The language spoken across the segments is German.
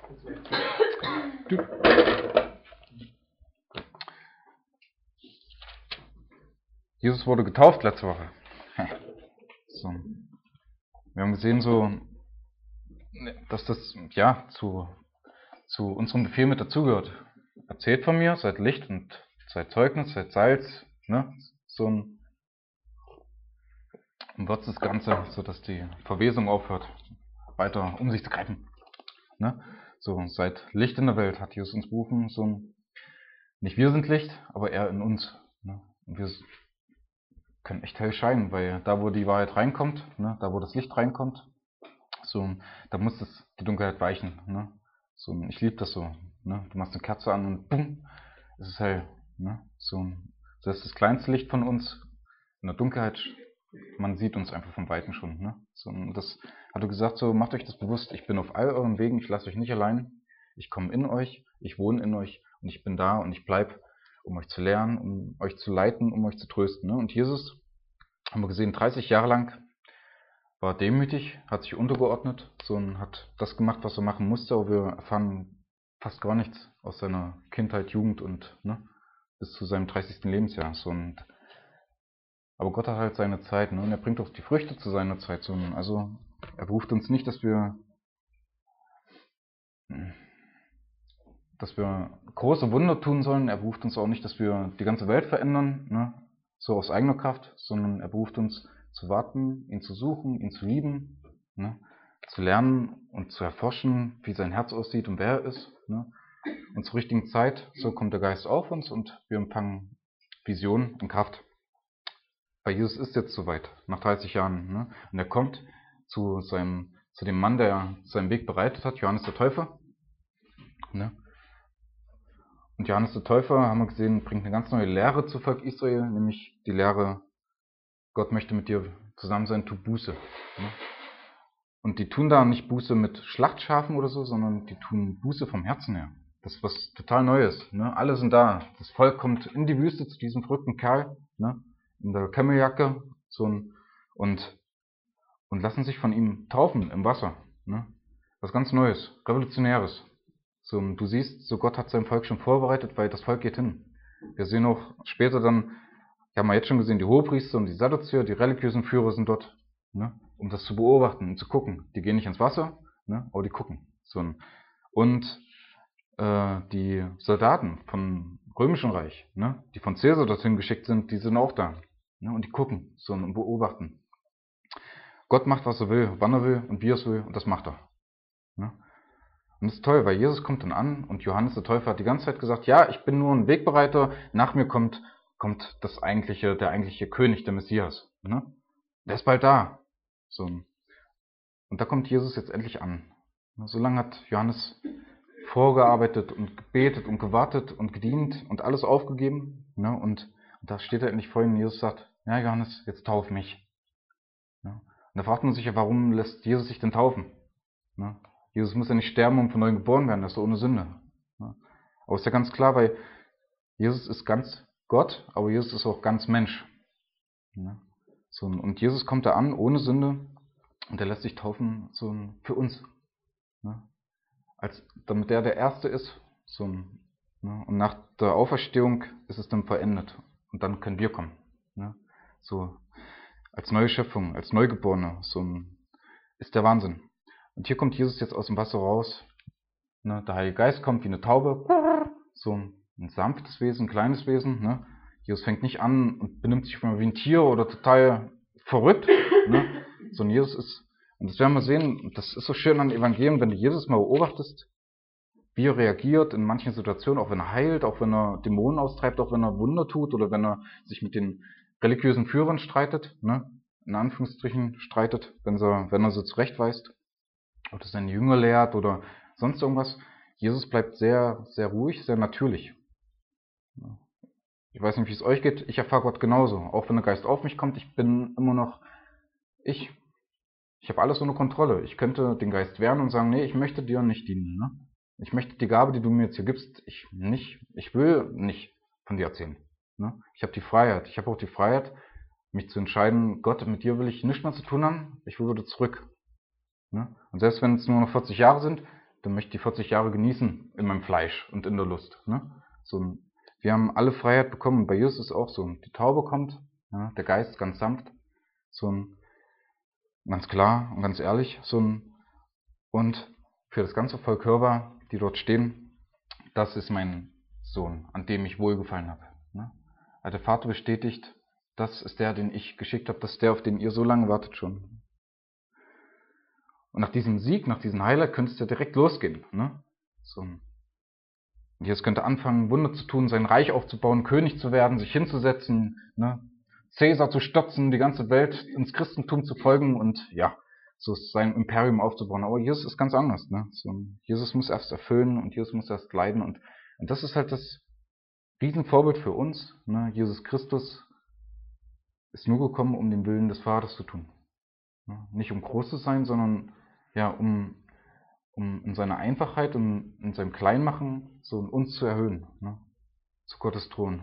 Jesus wurde getauft letzte Woche. So. Wir haben gesehen, so, dass das ja zu unserem Befehl mit dazugehört. Erzählt von mir, seid Licht und seid Zeugnis, seid Salz, ne? So ein Wort das Ganze, so dass die Verwesung aufhört, weiter um sich zu greifen. Ne? So, seid Licht in der Welt, hat Jesus uns berufen. So nicht wir sind Licht, aber er in uns. Ne? Und wir können echt hell scheinen, weil da, wo die Wahrheit reinkommt, ne, da, wo das Licht reinkommt, so, da muss die Dunkelheit weichen. Ne? So, ich liebe das so. Ne? Du machst eine Kerze an und bumm, es ist hell. Ne? So, das ist das kleinste Licht von uns. In der Dunkelheit, man sieht uns einfach von Weitem schon. Ne? So, und das hat er gesagt, so, macht euch das bewusst. Ich bin auf all euren Wegen, ich lasse euch nicht allein. Ich komme in euch, ich wohne in euch und ich bin da und ich bleibe, um euch zu lernen, um euch zu leiten, um euch zu trösten. Ne? Und Jesus, haben wir gesehen, 30 Jahre lang war demütig, hat sich untergeordnet, so, und hat das gemacht, was er machen musste, aber wir erfahren fast gar nichts aus seiner Kindheit, Jugend und bis zu seinem 30. Lebensjahr. So, aber Gott hat halt seine Zeit, ne? Und er bringt auch die Früchte zu seiner Zeit. So, also er beruft uns nicht, dass wir große Wunder tun sollen. Er beruft uns auch nicht, dass wir die ganze Welt verändern, ne? So aus eigener Kraft, sondern er beruft uns zu warten, ihn zu suchen, ihn zu lieben, ne? Zu lernen und zu erforschen, wie sein Herz aussieht und wer er ist. Ne? Und zur richtigen Zeit, so kommt der Geist auf uns und wir empfangen Vision und Kraft. Bei Jesus ist jetzt soweit, nach 30 Jahren. Ne? Und er kommt zu dem Mann, der seinen Weg bereitet hat, Johannes der Täufer. Ne? Und Johannes der Täufer, haben wir gesehen, bringt eine ganz neue Lehre zu Volk Israel, nämlich die Lehre, Gott möchte mit dir zusammen sein, tu Buße. Ne? Und die tun da nicht Buße mit Schlachtschafen oder so, sondern die tun Buße vom Herzen her. Das ist was total Neues. Ne? Alle sind da. Das Volk kommt in die Wüste zu diesem verrückten Kerl, ne? In der Cammeljacke, und lassen sich von ihm taufen im Wasser. Ne? Was ganz Neues, Revolutionäres. So, du siehst, so Gott hat sein Volk schon vorbereitet, weil das Volk geht hin. Wir sehen auch später dann, wir haben ja jetzt schon gesehen, die Hohepriester und die Sadduzäer, die religiösen Führer sind dort, ne, um das zu beobachten und zu gucken. Die gehen nicht ins Wasser, ne, aber die gucken. So, und die Soldaten vom Römischen Reich, ne, die von Caesar dorthin geschickt sind, die sind auch da, ne, und die gucken so und beobachten. Gott macht, was er will, wann er will und wie er es will, und das macht er. Ne? Und das ist toll, weil Jesus kommt dann an und Johannes der Täufer hat die ganze Zeit gesagt, ja, ich bin nur ein Wegbereiter, nach mir kommt der eigentliche König, der Messias. Ne? Der ist bald da. So. Und da kommt Jesus jetzt endlich an. So lange hat Johannes vorgearbeitet und gebetet und gewartet und gedient und alles aufgegeben. Ne? Und da steht er endlich vor ihm und Jesus sagt, ja Johannes, jetzt tauf mich. Ne? Und da fragt man sich ja, warum lässt Jesus sich denn taufen? Ne? Jesus muss ja nicht sterben, um von neuem geboren werden, das ist doch ohne Sünde. Ne? Aber ist ja ganz klar, weil Jesus ist ganz Gott, aber Jesus ist auch ganz Mensch. Ne? So, und Jesus kommt da an, ohne Sünde, und er lässt sich taufen so für uns. Ne? Damit der Erste ist. So, ne? Und nach der Auferstehung ist es dann vollendet. Und dann können wir kommen. Ne? So, als neue Schöpfung, als Neugeborene. So ist der Wahnsinn. Und hier kommt Jesus jetzt aus dem Wasser raus. Ne? Der Heilige Geist kommt wie eine Taube. So ein sanftes Wesen, ein kleines Wesen. Ne? Jesus fängt nicht an und benimmt sich wie ein Tier oder total verrückt. Ne? Sondern Jesus ist, und das werden wir sehen, das ist so schön an Evangelium, wenn du Jesus mal beobachtest, wie er reagiert in manchen Situationen, auch wenn er heilt, auch wenn er Dämonen austreibt, auch wenn er Wunder tut oder wenn er sich mit den religiösen Führern streitet, ne? In Anführungsstrichen streitet, wenn er sie zurechtweist oder seine Jünger lehrt oder sonst irgendwas. Jesus bleibt sehr, sehr ruhig, sehr natürlich. Ich weiß nicht, wie es euch geht, ich erfahre Gott genauso. Auch wenn der Geist auf mich kommt, ich bin immer noch ich. Ich habe alles unter Kontrolle. Ich könnte den Geist wehren und sagen, nee, ich möchte dir nicht dienen. Ne? Ich möchte die Gabe, die du mir jetzt hier gibst, ich will nicht von dir erzählen. Ne? Ich habe die Freiheit. Ich habe auch die Freiheit, mich zu entscheiden, Gott, mit dir will ich nichts mehr zu tun haben, ich will wieder zurück. Ne? Und selbst wenn es nur noch 40 Jahre sind, dann möchte ich die 40 Jahre genießen in meinem Fleisch und in der Lust. Ne? Wir haben alle Freiheit bekommen. Bei Jesus ist es auch so. Die Taube kommt, ja, der Geist ganz sanft, ganz klar und ganz ehrlich. Und für das ganze Volk Hörbar, die dort stehen, das ist mein Sohn, an dem ich wohlgefallen habe. Ne? Also der Vater bestätigt, das ist der, den ich geschickt habe, das ist der, auf den ihr so lange wartet schon. Und nach diesem Sieg, nach diesem Highlight könnte es ja direkt losgehen. Ne? Und Jesus könnte anfangen, Wunder zu tun, sein Reich aufzubauen, König zu werden, sich hinzusetzen, ne? Cäsar zu stürzen, die ganze Welt ins Christentum zu folgen und ja, so sein Imperium aufzubauen. Aber Jesus ist ganz anders. Ne? Jesus muss erst erfüllen und Jesus muss erst leiden. Und das ist halt das Riesenvorbild für uns. Ne? Jesus Christus ist nur gekommen, um den Willen des Vaters zu tun. Ne? Nicht um groß zu sein, sondern ja, um in seiner Einfachheit und in seinem Kleinmachen uns zu erhöhen, ne? Zu Gottes Thron.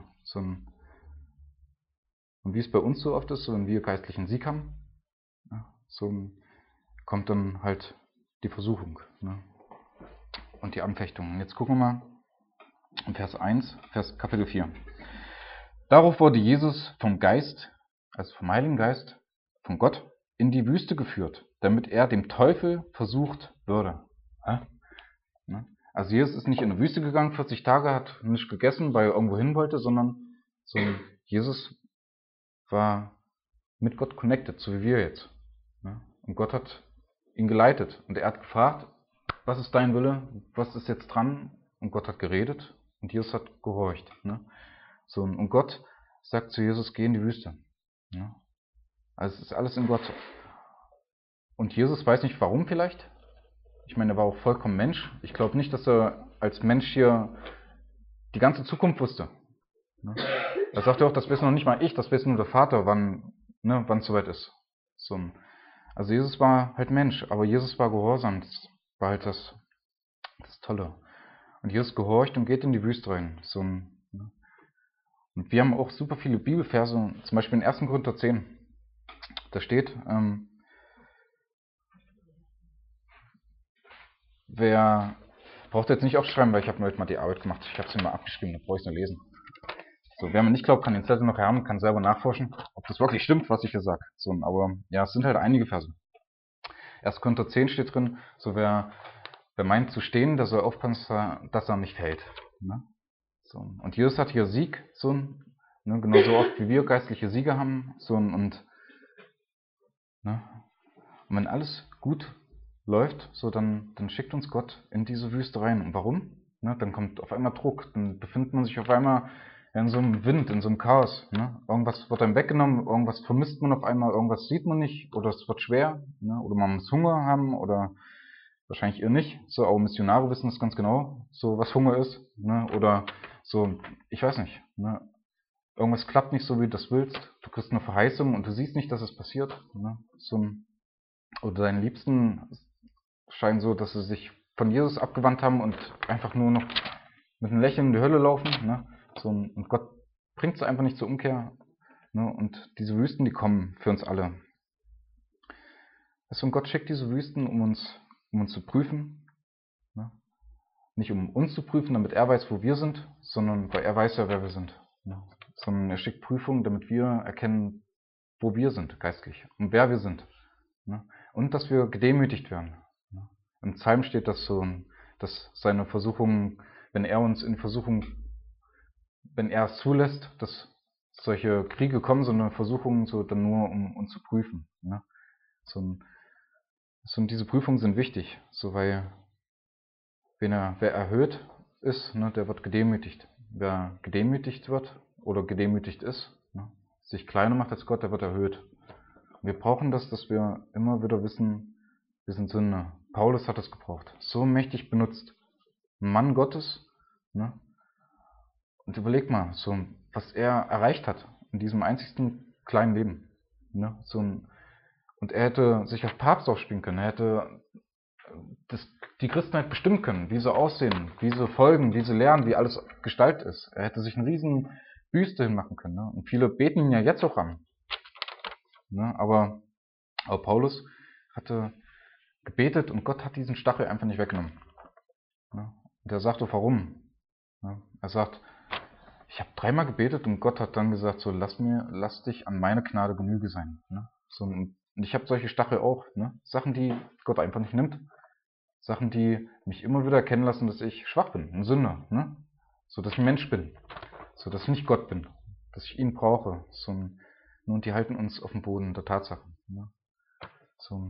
Und wie es bei uns so oft ist, wenn wir geistlichen Sieg haben, ja, kommt dann halt die Versuchung, ne? Und die Anfechtung. Und jetzt gucken wir mal in Vers 1, Kapitel 4. Darauf wurde Jesus vom Geist, also vom Heiligen Geist, von Gott, in die Wüste geführt, damit er dem Teufel versucht würde. Also Jesus ist nicht in die Wüste gegangen, 40 Tage, hat nicht gegessen, weil er irgendwo hin wollte, sondern Jesus war mit Gott connected, so wie wir jetzt. Und Gott hat ihn geleitet und er hat gefragt, was ist dein Wille, was ist jetzt dran? Und Gott hat geredet und Jesus hat gehorcht. Und Gott sagt zu Jesus, geh in die Wüste. Also es ist alles in Gott. Und Jesus weiß nicht warum vielleicht. Ich meine, er war auch vollkommen Mensch. Ich glaube nicht, dass er als Mensch hier die ganze Zukunft wusste. Er sagt ja auch, das weiß noch nicht mal ich, das weiß nur der Vater, wann es soweit ist. Also Jesus war halt Mensch, aber Jesus war gehorsam. Das war halt das Tolle. Und Jesus gehorcht und geht in die Wüste rein. Und wir haben auch super viele Bibelverse, zum Beispiel in 1. Korinther 10. Da steht, wer braucht jetzt nicht aufschreiben, weil ich habe mir heute mal die Arbeit gemacht. Ich habe es mir mal abgeschrieben, da brauche ich es nur lesen. Wer mir nicht glaubt, kann den Zettel noch haben, kann selber nachforschen, ob das wirklich stimmt, was ich hier sage. Aber ja, es sind halt einige Verse. 1. Korinther 10 steht drin, wer meint zu stehen, der soll aufpassen, dass er nicht fällt. Ne? Und Jesus hat hier Sieg, genauso oft wie wir geistliche Siege haben. Und wenn alles gut läuft, dann schickt uns Gott in diese Wüste rein. Und warum? Dann kommt auf einmal Druck, dann befindet man sich auf einmal in so einem Wind, in so einem Chaos. Irgendwas wird einem weggenommen, irgendwas vermisst man auf einmal, irgendwas sieht man nicht, oder es wird schwer, oder man muss Hunger haben, oder wahrscheinlich ihr nicht, aber Missionare wissen das ganz genau, was Hunger ist, oder ich weiß nicht, irgendwas klappt nicht so, wie du das willst, du kriegst eine Verheißung und du siehst nicht, dass es passiert, oder deinen Liebsten scheinen so, dass sie sich von Jesus abgewandt haben und einfach nur noch mit einem Lächeln in die Hölle laufen, und Gott bringt es einfach nicht zur Umkehr, und diese Wüsten, die kommen für uns alle. Und Gott schickt diese Wüsten, um uns zu prüfen, nicht um uns zu prüfen, damit er weiß, wo wir sind, sondern weil er weiß ja, wer wir sind, sondern er schickt Prüfungen, damit wir erkennen, wo wir sind geistlich und wer wir sind, und dass wir gedemütigt werden. Im Psalm steht das dass seine Versuchungen, wenn er es zulässt, dass solche Kriege kommen, so eine Versuchung dann nur, um uns zu prüfen. Diese Prüfungen sind wichtig, weil wer erhöht ist, der wird gedemütigt. Wer gedemütigt wird oder gedemütigt ist, sich kleiner macht als Gott, der wird erhöht. Wir brauchen das, dass wir immer wieder wissen, wir sind Sünder. Paulus hat es gebraucht. So mächtig benutzt. Ein Mann Gottes. Und überleg mal, was er erreicht hat in diesem einzigsten kleinen Leben. Und er hätte sich als Papst aufspielen können. Er hätte die Christenheit bestimmen können, wie sie aussehen, wie sie folgen, wie sie lernen, wie alles gestaltet ist. Er hätte sich eine riesen Büste hinmachen können. Und viele beten ihn ja jetzt auch an. Aber Paulus hatte gebetet und Gott hat diesen Stachel einfach nicht weggenommen. Ne? Und er sagt doch, warum? Ne? Er sagt, ich habe 3-mal gebetet und Gott hat dann gesagt, so lass dich an meine Gnade Genüge sein. Ne? So, und ich habe solche Stachel auch. Ne? Sachen, die Gott einfach nicht nimmt. Sachen, die mich immer wieder erkennen lassen, dass ich schwach bin, ein Sünder. Ne? So, dass ich ein Mensch bin. So, dass ich nicht Gott bin. Dass ich ihn brauche. So, und die halten uns auf dem Boden der Tatsachen. Ne? So,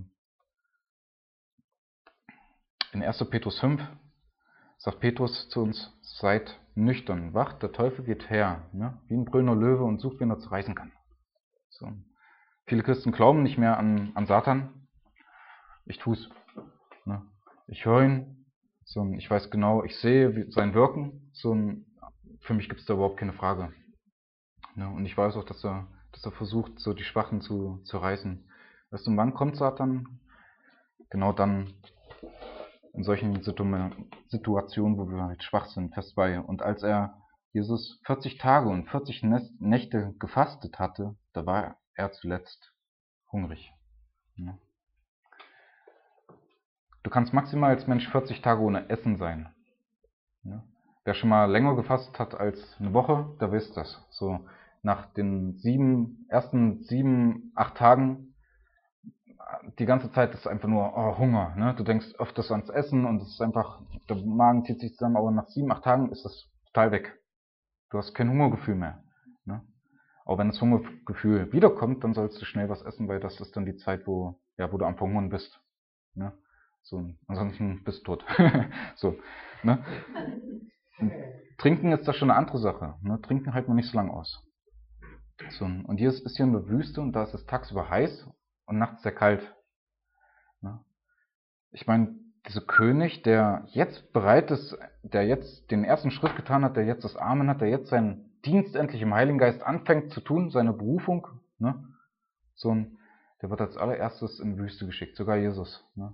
in 1. Petrus 5 sagt Petrus zu uns, seid nüchtern, wacht, der Teufel geht her, ne? Wie ein brüllender Löwe und sucht, wen er zerreißen kann. So. Viele Christen glauben nicht mehr an Satan. Ich tue es. Ne? Ich höre ihn. So, ich weiß genau, ich sehe sein Wirken. So, für mich gibt es da überhaupt keine Frage. Ne? Und ich weiß auch, dass er versucht, so die Schwachen zu reißen. Weißt du, wann kommt Satan? Genau dann, in solchen Situationen, wo wir halt schwach sind, Vers 2. Und als Jesus 40 Tage und 40 Nächte gefastet hatte, da war er zuletzt hungrig. Ja. Du kannst maximal als Mensch 40 Tage ohne Essen sein. Ja. Wer schon mal länger gefastet hat als eine Woche, der weiß das. So nach den ersten 7, 8 Tagen, die ganze Zeit ist einfach nur Hunger. Ne? Du denkst öfters ans Essen und es ist einfach, der Magen zieht sich zusammen, aber nach 7, 8 Tagen ist das total weg. Du hast kein Hungergefühl mehr. Ne? Aber wenn das Hungergefühl wiederkommt, dann sollst du schnell was essen, weil das ist dann die Zeit, wo du am Verhungern bist. Ne? So, ansonsten bist du tot. So, ne? Trinken ist da schon eine andere Sache. Ne? Trinken hält man nicht so lange aus. So, und hier ist hier in der Wüste und da ist es tagsüber heiß und nachts sehr kalt. Ne? Ich meine, dieser König, der jetzt bereit ist, der jetzt den ersten Schritt getan hat, der jetzt das Amen hat, der jetzt seinen Dienst endlich im Heiligen Geist anfängt zu tun, seine Berufung, ne? Der wird als allererstes in die Wüste geschickt, sogar Jesus. Ne?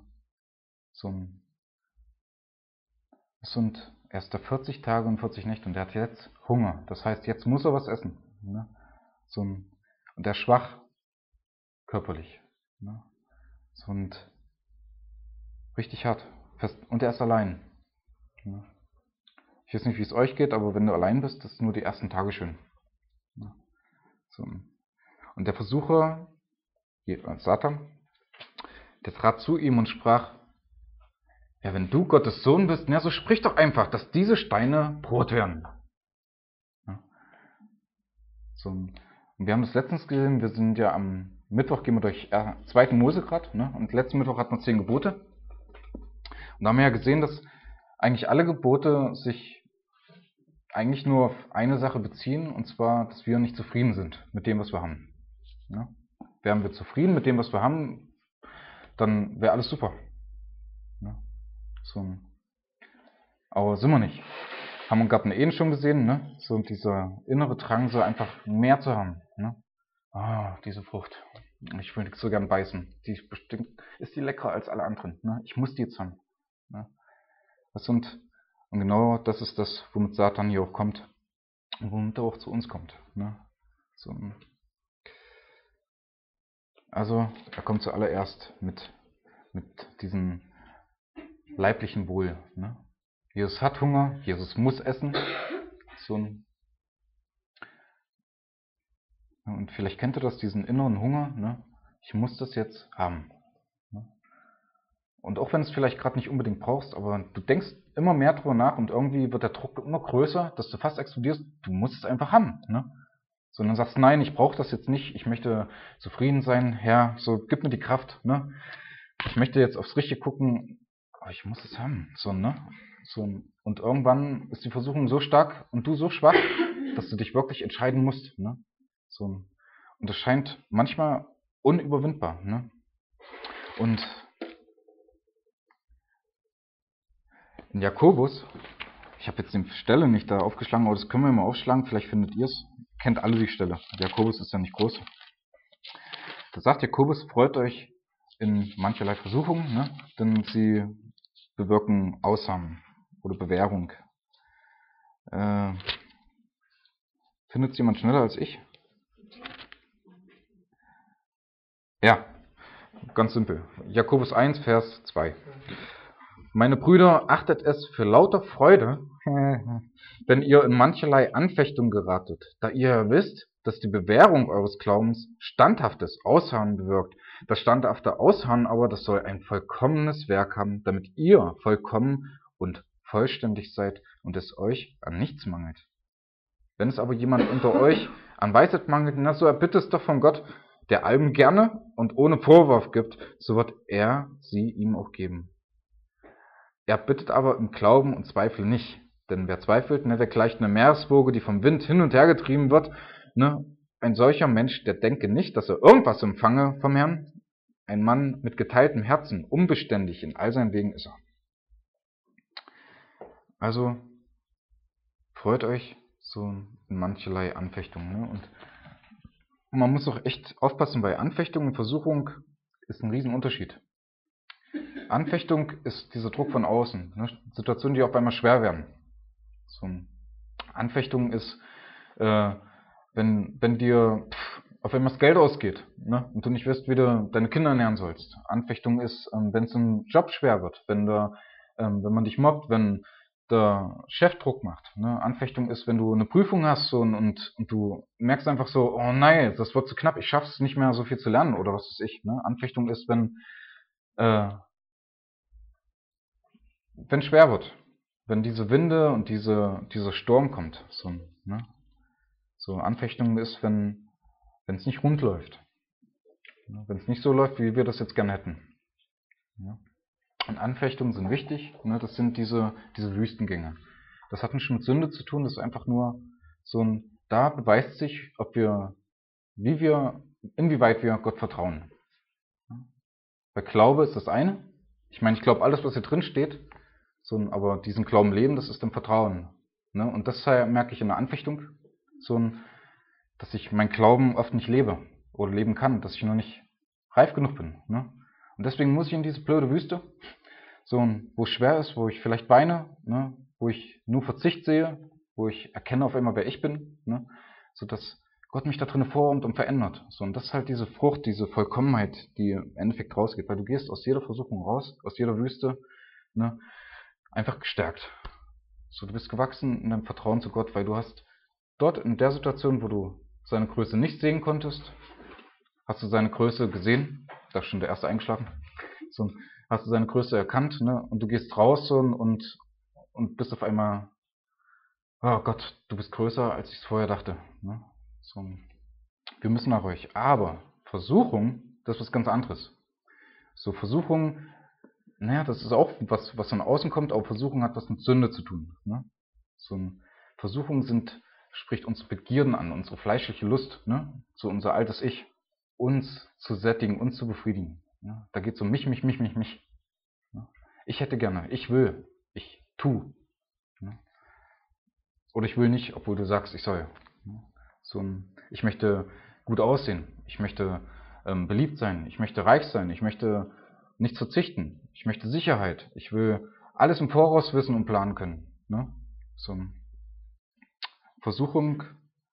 Er ist da 40 Tage und 40 Nächte und der hat jetzt Hunger. Das heißt, jetzt muss er was essen. Ne? Und der ist schwach körperlich. Ne? Und richtig hart. Und er ist allein. Ne? Ich weiß nicht, wie es euch geht, aber wenn du allein bist, ist nur die ersten Tage schön. Ne? Und der Versucher, Satan, der trat zu ihm und sprach, ja, wenn du Gottes Sohn bist, so sprich doch einfach, dass diese Steine Brot werden. Ja. Und wir haben das letztens gesehen, wir sind ja am Mittwoch, gehen wir durch 2. Mose gerade, ne? Und letzten Mittwoch hatten wir 10 Gebote. Und da haben wir ja gesehen, dass eigentlich alle Gebote sich eigentlich nur auf eine Sache beziehen, und zwar, dass wir nicht zufrieden sind mit dem, was wir haben. Ja? Wären wir zufrieden mit dem, was wir haben, dann wäre alles super. Ja? Aber sind wir nicht. Haben wir gerade in Ehen schon gesehen, ne? So dieser innere Drang, so einfach mehr zu haben. Ne? Diese Frucht. Ich würde so gern beißen. Ist die leckerer als alle anderen. Ne? Ich muss die jetzt haben. Ne? Und genau das ist das, womit Satan hier auch kommt. Und womit er auch zu uns kommt. Ne? Also, er kommt zuallererst mit diesem leiblichen Wohl. Ne? Jesus hat Hunger, Jesus muss essen. Und vielleicht kennt ihr das, diesen inneren Hunger. Ne? Ich muss das jetzt haben. Ne? Und auch wenn du es vielleicht gerade nicht unbedingt brauchst, aber du denkst immer mehr drüber nach und irgendwie wird der Druck immer größer, dass du fast explodierst. Du musst es einfach haben. Ne? Sondern sagst, nein, ich brauche das jetzt nicht. Ich möchte zufrieden sein. Herr, so gib mir die Kraft. Ne? Ich möchte jetzt aufs Richtige gucken. Aber ich muss es haben. Und irgendwann ist die Versuchung so stark und du so schwach, dass du dich wirklich entscheiden musst. Ne? Und das scheint manchmal unüberwindbar. Ne? Und in Jakobus, ich habe jetzt die Stelle nicht da aufgeschlagen, aber das können wir mal aufschlagen, vielleicht findet ihr es. Kennt alle die Stelle. Jakobus ist ja nicht groß. Da sagt Jakobus, freut euch in mancherlei Versuchungen, ne? Denn sie bewirken Aussamen oder Bewährung. Findet es jemand schneller als ich? Ja, ganz simpel. Jakobus 1, Vers 2. Meine Brüder, achtet es für lauter Freude, wenn ihr in mancherlei Anfechtung geratet, da ihr wisst, dass die Bewährung eures Glaubens standhaftes Ausharren bewirkt. Das standhafte Ausharren aber, das soll ein vollkommenes Werk haben, damit ihr vollkommen und vollständig seid und es euch an nichts mangelt. Wenn es aber jemand unter euch an Weisheit mangelt, na so erbitte es doch von Gott, der allem gerne und ohne Vorwurf gibt, so wird er sie ihm auch geben. Er bittet aber im Glauben und Zweifel nicht. Denn wer zweifelt, der gleicht einer Meereswoge, die vom Wind hin und her getrieben wird. Ein solcher Mensch, der denke nicht, dass er irgendwas empfange vom Herrn. Ein Mann mit geteiltem Herzen, unbeständig in all seinen Wegen ist er. Also freut euch so in mancherlei Anfechtungen. Und man muss auch echt aufpassen, bei Anfechtung und Versuchung ist ein Riesenunterschied. Anfechtung ist dieser Druck von außen, Situationen, die auch einmal schwer werden. So eine Anfechtung ist, wenn dir auf einmal das Geld ausgeht, und du nicht weißt, wie du deine Kinder ernähren sollst. Anfechtung ist, wenn es im Job schwer wird, wenn man dich mobbt, wenn der Chef Druck macht. Anfechtung ist, wenn du eine Prüfung hast und du merkst einfach so, oh nein, das wird zu knapp, ich schaff's nicht mehr so viel zu lernen oder was weiß ich. Anfechtung ist, wenn schwer wird, wenn diese Winde und dieser Sturm kommt. So Anfechtung ist, wenn es nicht rund läuft. Wenn es nicht so läuft, wie wir das jetzt gerne hätten. Und Anfechtungen sind wichtig, das sind diese Wüstengänge. Das hat nicht mit Sünde zu tun, das ist einfach nur da beweist sich, inwieweit wir Gott vertrauen. Bei Glaube ist das eine. Ich meine, ich glaube alles, was hier drin steht, aber diesen Glauben leben, das ist im Vertrauen. Und das merke ich in der Anfechtung, dass ich meinen Glauben oft nicht lebe oder leben kann, dass ich noch nicht reif genug bin. Und deswegen muss ich in diese blöde Wüste, wo es schwer ist, wo ich vielleicht weine, wo ich nur Verzicht sehe, wo ich erkenne auf einmal, wer ich bin, sodass Gott mich da drin formt und verändert. Und das ist halt diese Frucht, diese Vollkommenheit, die im Endeffekt rausgeht, weil du gehst aus jeder Versuchung raus, aus jeder Wüste, einfach gestärkt. Du bist gewachsen in deinem Vertrauen zu Gott, weil du hast dort in der Situation, wo du seine Größe nicht sehen konntest, hast du seine Größe gesehen, da ist schon der erste eingeschlafen, hast du seine Größe erkannt, und du gehst raus und bist auf einmal, oh Gott, du bist größer, als ich es vorher dachte. Wir müssen nach euch. Aber Versuchung, das ist was ganz anderes. Versuchung, das ist auch was von außen kommt, aber Versuchung hat was mit Sünde zu tun. Versuchung spricht unsere Begierden an, unsere fleischliche Lust, unser altes Ich, uns zu sättigen, uns zu befriedigen. Da geht es um mich. Ich hätte gerne, ich will, ich tu. Oder ich will nicht, obwohl du sagst, ich soll. Ich möchte gut aussehen, ich möchte beliebt sein, ich möchte reich sein, ich möchte nichts verzichten, ich möchte Sicherheit, ich will alles im Voraus wissen und planen können. Versuchung,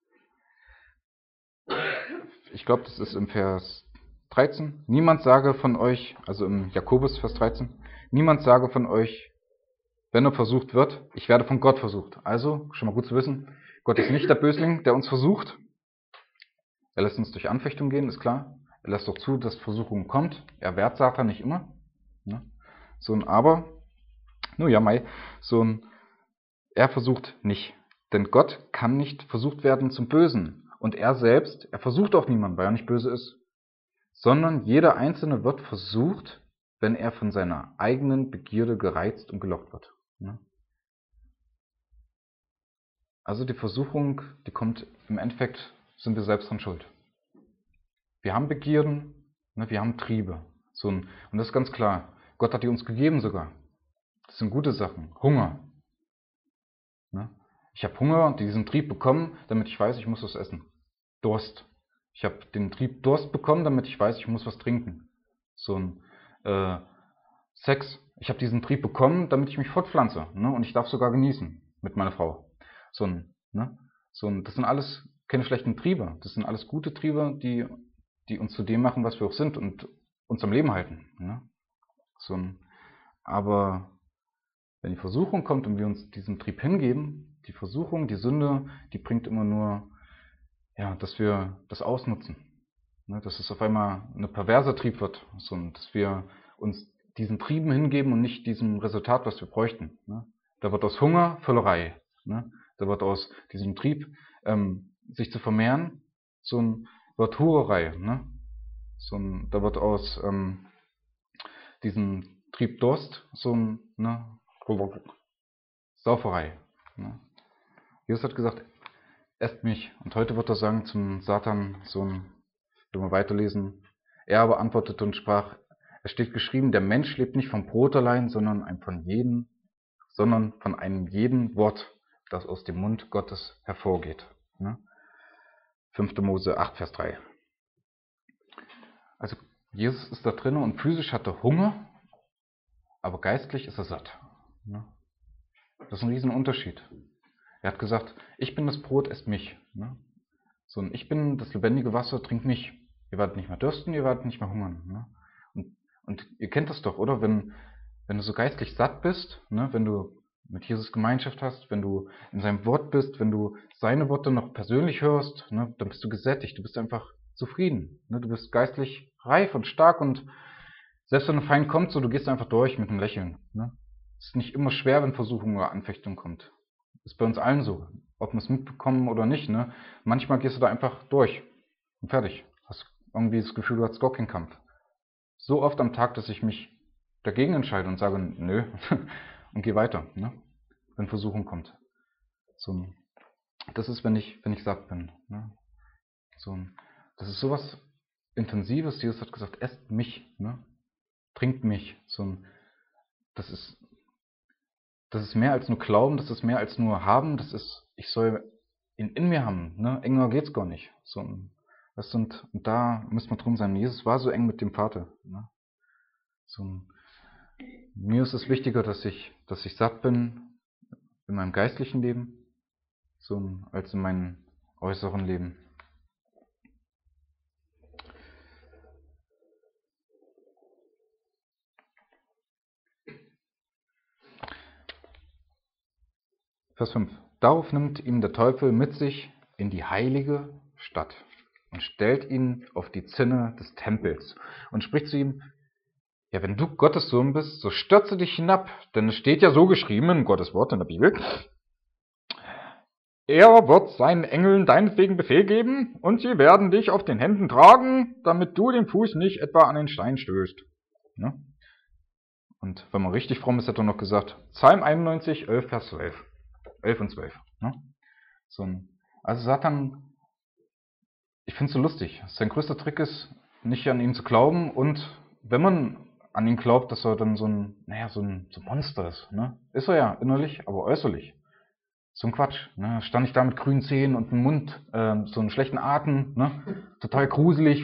ich glaube, das ist im Vers 13. Niemand sage von euch, also im Jakobus Vers 13, niemand sage von euch, wenn er versucht wird, ich werde von Gott versucht. Also, schon mal gut zu wissen, Gott ist nicht der Bösling, der uns versucht. Er lässt uns durch Anfechtung gehen, ist klar. Er lässt auch zu, dass Versuchung kommt. Er wehrt Satan nicht immer. Aber, er versucht nicht. Denn Gott kann nicht versucht werden zum Bösen. Und er selbst, er versucht auch niemanden, weil er nicht böse ist. Sondern jeder Einzelne wird versucht, wenn er von seiner eigenen Begierde gereizt und gelockt wird. Also die Versuchung, die kommt im Endeffekt, sind wir selbst dran schuld. Wir haben Begierden, wir haben Triebe. Und das ist ganz klar. Gott hat die uns gegeben sogar. Das sind gute Sachen. Hunger. Ich habe Hunger und diesen Trieb bekommen, damit ich weiß, ich muss was essen. Durst. Ich habe den Trieb Durst bekommen, damit ich weiß, ich muss was trinken. Sex. Ich habe diesen Trieb bekommen, damit ich mich fortpflanze. Und ich darf sogar genießen mit meiner Frau. Das sind alles keine schlechten Triebe. Das sind alles gute Triebe, die uns zu dem machen, was wir auch sind und uns am Leben halten. Aber Wenn die Versuchung kommt und wir uns diesem Trieb hingeben, die Versuchung, die Sünde, die bringt immer nur, ja, dass wir das ausnutzen. Ne, dass es auf einmal eine perverser Trieb wird, so, und dass wir uns diesen Trieben hingeben und nicht diesem Resultat, was wir bräuchten. Ne. Da wird aus Hunger Völlerei. Ne. Da wird aus diesem Trieb, sich zu vermehren, wird Hurerei. Ne. Da wird aus diesem Trieb Durst ne, Sauferei. Ne. Jesus hat gesagt, esst mich. Und heute wird er sagen zum Satan, wenn wir weiterlesen, er aber antwortete und sprach, es steht geschrieben, der Mensch lebt nicht vom Brot allein, sondern von einem jeden Wort, das aus dem Mund Gottes hervorgeht. 5. Mose 8, Vers 3. Also Jesus ist da drin und physisch hat er Hunger, aber geistlich ist er satt. Das ist ein Riesenunterschied. Er hat gesagt, ich bin das Brot, esst mich. Und ich bin das lebendige Wasser, trinkt mich. Ihr werdet nicht mehr dürsten, ihr werdet nicht mehr hungern. Und ihr kennt das doch, oder? Wenn du so geistlich satt bist, wenn du mit Jesus Gemeinschaft hast, wenn du in seinem Wort bist, wenn du seine Worte noch persönlich hörst, dann bist du gesättigt, du bist einfach zufrieden. Du bist geistlich reif und stark und selbst wenn ein Feind kommt, du gehst einfach durch mit einem Lächeln. Es ist nicht immer schwer, wenn Versuchung oder Anfechtung kommt. Ist bei uns allen so, ob wir es mitbekommen oder nicht. Manchmal gehst du da einfach durch und fertig. Hast irgendwie das Gefühl, du hast gar keinen Kampf. So oft am Tag, dass ich mich dagegen entscheide und sage, nö, und gehe weiter, wenn Versuchung kommt. Das ist, wenn ich satt bin. Das ist sowas Intensives. Jesus hat gesagt, esst mich, trinkt mich. Das ist mehr als nur Glauben, das ist mehr als nur haben, ich soll ihn in mir haben. Enger geht's gar nicht. Und da müssen wir drum sein. Jesus war so eng mit dem Vater. Mir ist es wichtiger, dass ich satt bin in meinem geistlichen Leben, als in meinem äußeren Leben. Vers 5. Darauf nimmt ihn der Teufel mit sich in die heilige Stadt und stellt ihn auf die Zinne des Tempels und spricht zu ihm, ja, wenn du Gottes Sohn bist, so stürze dich hinab, denn es steht ja so geschrieben in Gottes Wort in der Bibel, er wird seinen Engeln deinetwegen Befehl geben und sie werden dich auf den Händen tragen, damit du den Fuß nicht etwa an den Stein stößt. Und wenn man richtig fromm ist, hat er noch gesagt, Psalm 91, 11, Vers 12. 11 und 12. Also Satan, ich finde es so lustig. Sein größter Trick ist, nicht an ihn zu glauben und wenn man an ihn glaubt, dass er dann so ein Monster ist. Ist er ja innerlich, aber äußerlich. So ein Quatsch. Stand ich da mit grünen Zähnen und einem Mund, so einen schlechten Atem, total gruselig.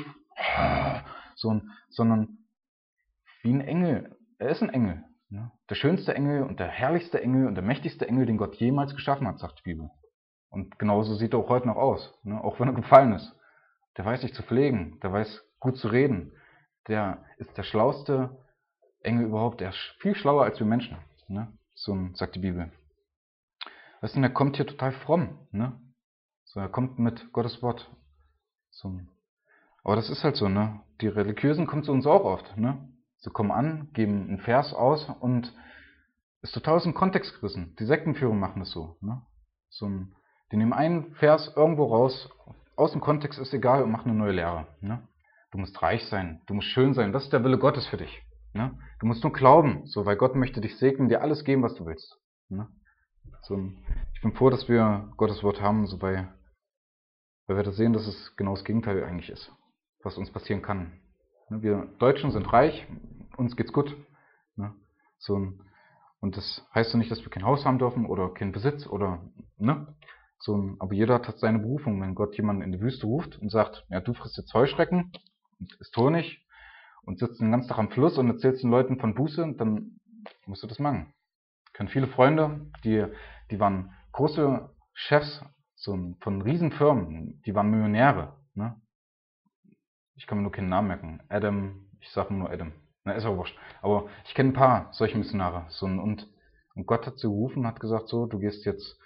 Sondern wie ein Engel. Er ist ein Engel. Der schönste Engel und der herrlichste Engel und der mächtigste Engel, den Gott jemals geschaffen hat, sagt die Bibel. Und genauso sieht er auch heute noch aus, auch wenn er gefallen ist. Der weiß sich zu pflegen, der weiß gut zu reden. Der ist der schlauste Engel überhaupt. Der ist viel schlauer als wir Menschen, so sagt die Bibel. Weißt du, der kommt hier total fromm. Er kommt mit Gottes Wort. Aber das ist halt so, Die Religiösen kommen zu uns auch oft, Sie kommen an, geben einen Vers aus und ist total aus dem Kontext gerissen. Die Sektenführer machen das so. Die nehmen einen Vers irgendwo raus, aus dem Kontext ist egal und machen eine neue Lehre. Du musst reich sein, du musst schön sein, das ist der Wille Gottes für dich. Du musst nur glauben, weil Gott möchte dich segnen, dir alles geben, was du willst. Ich bin froh, dass wir Gottes Wort haben, weil wir da sehen, dass es genau das Gegenteil eigentlich ist, was uns passieren kann. Wir Deutschen sind reich, uns geht's gut. Und das heißt ja nicht, dass wir kein Haus haben dürfen oder keinen Besitz oder aber jeder hat seine Berufung. Wenn Gott jemanden in die Wüste ruft und sagt, ja, du frisst jetzt Heuschrecken und isst Honig und sitzt den ganzen Tag am Fluss und erzählst den Leuten von Buße, dann musst du das machen. Ich kenne viele Freunde, die waren große Chefs von Riesenfirmen, die waren Millionäre. Ich kann mir nur keinen Namen merken. Adam, ich sage nur Adam. Ist aber wurscht. Aber ich kenne ein paar solche Missionare. Und Und Gott hat sie gerufen und hat gesagt, so, du gehst jetzt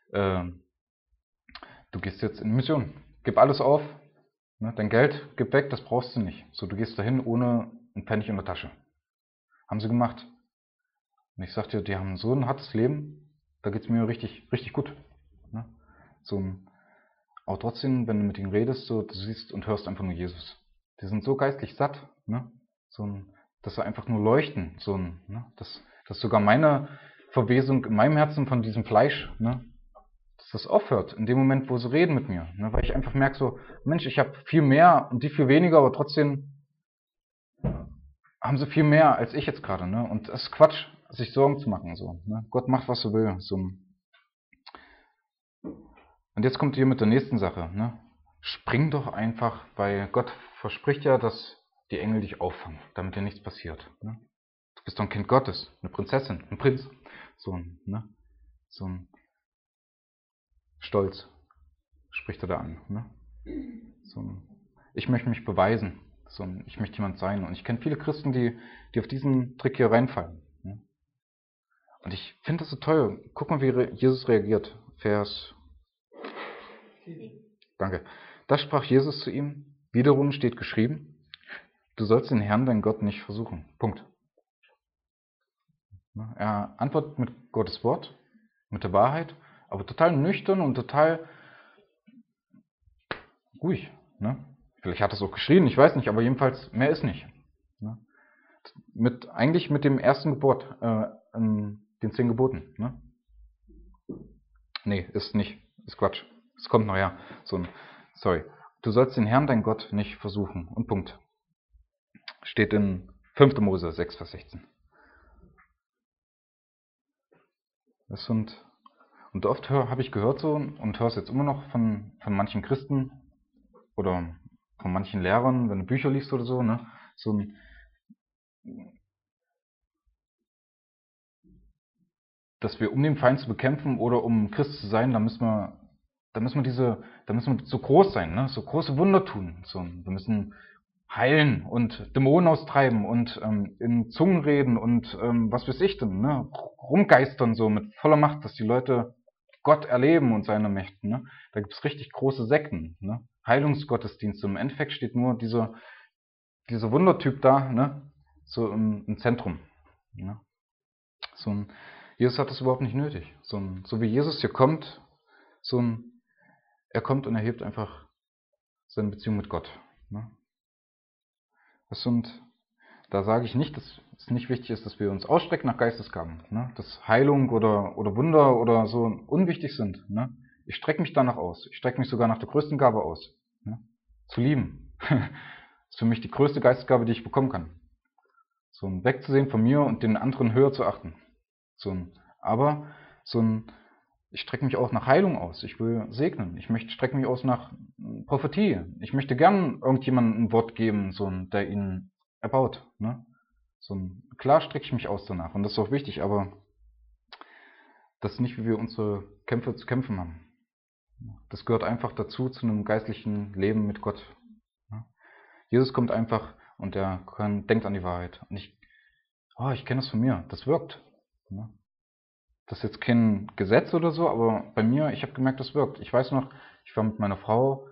in Mission. Gib alles auf, ne, dein Geld, gib weg, das brauchst du nicht. So, du gehst dahin ohne einen Pfennig in der Tasche. Haben sie gemacht. Und ich sagte, die haben so ein hartes Leben, da geht's mir richtig, richtig gut. Ne? Aber trotzdem, wenn du mit ihnen redest, so, du siehst und hörst einfach nur Jesus. Die sind so geistlich satt, ne? Dass sie einfach nur leuchten. Ne? Dass sogar meine Verwesung in meinem Herzen von diesem Fleisch, ne? Dass das aufhört, in dem Moment, wo sie reden mit mir. Ne? Weil ich einfach merke so, Mensch, ich habe viel mehr und die viel weniger, aber trotzdem haben sie viel mehr als ich jetzt gerade. Ne? Und das ist Quatsch, sich Sorgen zu machen. So, ne? Gott macht, was er will. So. Und jetzt kommt ihr mit der nächsten Sache. Ne? Spring doch einfach, weil Gott verspricht ja, dass die Engel dich auffangen, damit dir nichts passiert. Ne? Du bist doch ein Kind Gottes, eine Prinzessin, ein Prinz. Ne? So ein Stolz spricht er da an. Ne? Ich möchte mich beweisen. Ich möchte jemand sein. Und ich kenne viele Christen, die auf diesen Trick hier reinfallen. Ne? Und ich finde das so toll. Guck mal, wie Jesus reagiert. Vers. Danke. Da sprach Jesus zu ihm. Wiederum steht geschrieben, du sollst den Herrn, deinen Gott, nicht versuchen. Punkt. Er antwortet mit Gottes Wort, mit der Wahrheit, aber total nüchtern und total ruhig. Ne? Vielleicht hat er es auch geschrien, ich weiß nicht, aber jedenfalls mehr ist nicht. Ne? Eigentlich mit dem ersten Gebot, den 10 Geboten. Ne? Nee, ist nicht. Ist Quatsch. Es kommt noch, ja. Sorry. Du sollst den Herrn, dein Gott, nicht versuchen. Und Punkt. Steht in 5. Mose 6, Vers 16. Und oft habe ich gehört so und höre es jetzt immer noch von manchen Christen oder von manchen Lehrern, wenn du Bücher liest oder so, ne? Dass wir, um den Feind zu bekämpfen oder um Christ zu sein, da müssen wir so groß sein, ne? So große Wunder tun. Wir müssen heilen und Dämonen austreiben und in Zungen reden und was weiß ich denn, ne? Rumgeistern so mit voller Macht, dass die Leute Gott erleben und seine Mächte. Ne? Da gibt es richtig große Sekten, ne? Heilungsgottesdienste. Im Endeffekt steht nur dieser Wundertyp da, ne? So im Zentrum. Ne? Jesus hat das überhaupt nicht nötig. So wie Jesus hier kommt, er kommt und erhebt einfach seine Beziehung mit Gott. Ne? Da sage ich nicht, dass es nicht wichtig ist, dass wir uns ausstrecken nach Geistesgaben. Ne? Dass Heilung oder Wunder oder so unwichtig sind. Ne? Ich strecke mich danach aus. Ich strecke mich sogar nach der größten Gabe aus. Ne? Zu lieben. Das ist für mich die größte Geistesgabe, die ich bekommen kann. Wegzusehen von mir und den anderen höher zu achten. Ich strecke mich auch nach Heilung aus. Ich will segnen. Ich strecke mich aus nach Prophetie. Ich möchte gern irgendjemandem ein Wort geben, der ihn erbaut. Ne? Klar strecke ich mich aus danach. Und das ist auch wichtig, aber das ist nicht, wie wir unsere Kämpfe zu kämpfen haben. Das gehört einfach dazu, zu einem geistlichen Leben mit Gott. Ne? Jesus kommt einfach und er denkt an die Wahrheit. Und ich kenne das von mir. Das wirkt. Ne? Das ist jetzt kein Gesetz oder so, aber bei mir, ich habe gemerkt, das wirkt. Ich weiß noch, ich war mit meiner Frau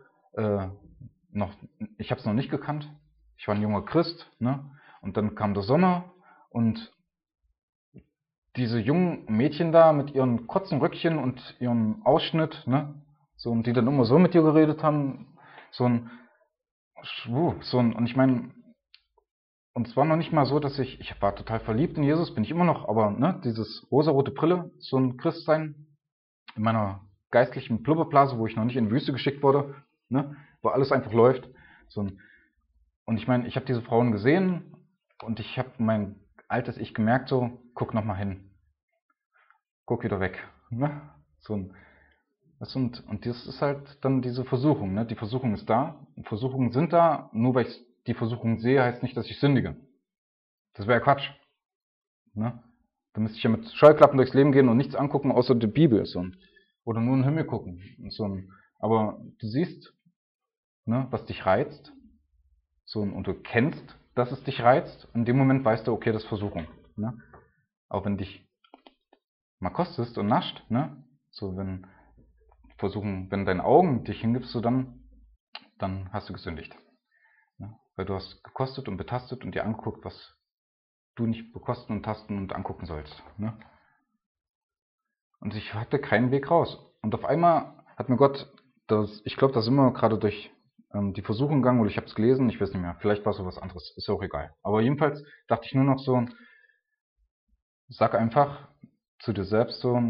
ich habe es noch nicht gekannt. Ich war ein junger Christ, ne? Und dann kam der Sommer und diese jungen Mädchen da mit ihren kurzen Röckchen und ihrem Ausschnitt, ne? Und die dann immer so mit dir geredet haben, und ich meine, und es war noch nicht mal so, dass ich war total verliebt in Jesus, bin ich immer noch, aber ne, dieses rosarote Brille, so ein Christsein in meiner geistlichen Blubberblase, wo ich noch nicht in die Wüste geschickt wurde, ne, wo alles einfach läuft. Und ich meine, ich habe diese Frauen gesehen und ich habe mein altes Ich gemerkt, guck noch mal hin, guck wieder weg. Ne? Und das ist halt dann diese Versuchung. Ne? Die Versuchung ist da, und Versuchungen sind da, nur weil ich die Versuchung sehe, heißt nicht, dass ich sündige. Das wäre Quatsch. Ne? Da müsste ich ja mit Scheuklappen durchs Leben gehen und nichts angucken, außer die Bibel. Oder nur in den Himmel gucken. Aber du siehst, ne, was dich reizt. Und du kennst, dass es dich reizt. In dem Moment weißt du, okay, das ist Versuchung. Ne? Auch wenn dich mal kostest und nascht, ne? So, wenn deine Augen dich hingibst, so dann hast du gesündigt. Ne? Weil du hast gekostet und betastet und dir angeguckt, was du nicht bekosten und tasten und angucken sollst. Ne? Und ich hatte keinen Weg raus. Und auf einmal hat mir Gott, ich glaube, da sind wir gerade durch die Versuchung gegangen, oder ich habe es gelesen, ich weiß nicht mehr, vielleicht war es so was anderes, ist ja auch egal. Aber jedenfalls dachte ich nur noch so, sag einfach zu dir selbst so,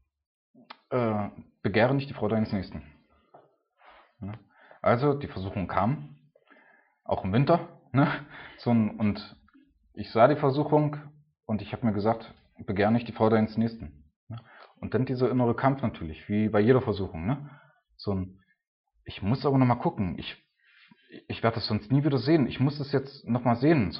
begehre nicht die Frau deines Nächsten. Ne? Also die Versuchung kam, auch im Winter, ne? So, und ich sah die Versuchung und ich habe mir gesagt, begehr nicht die Frau deines Nächsten. Ne? Und dann dieser innere Kampf natürlich, wie bei jeder Versuchung. Ne? Ich muss aber nochmal gucken, ich werde das sonst nie wieder sehen, ich muss es jetzt nochmal sehen.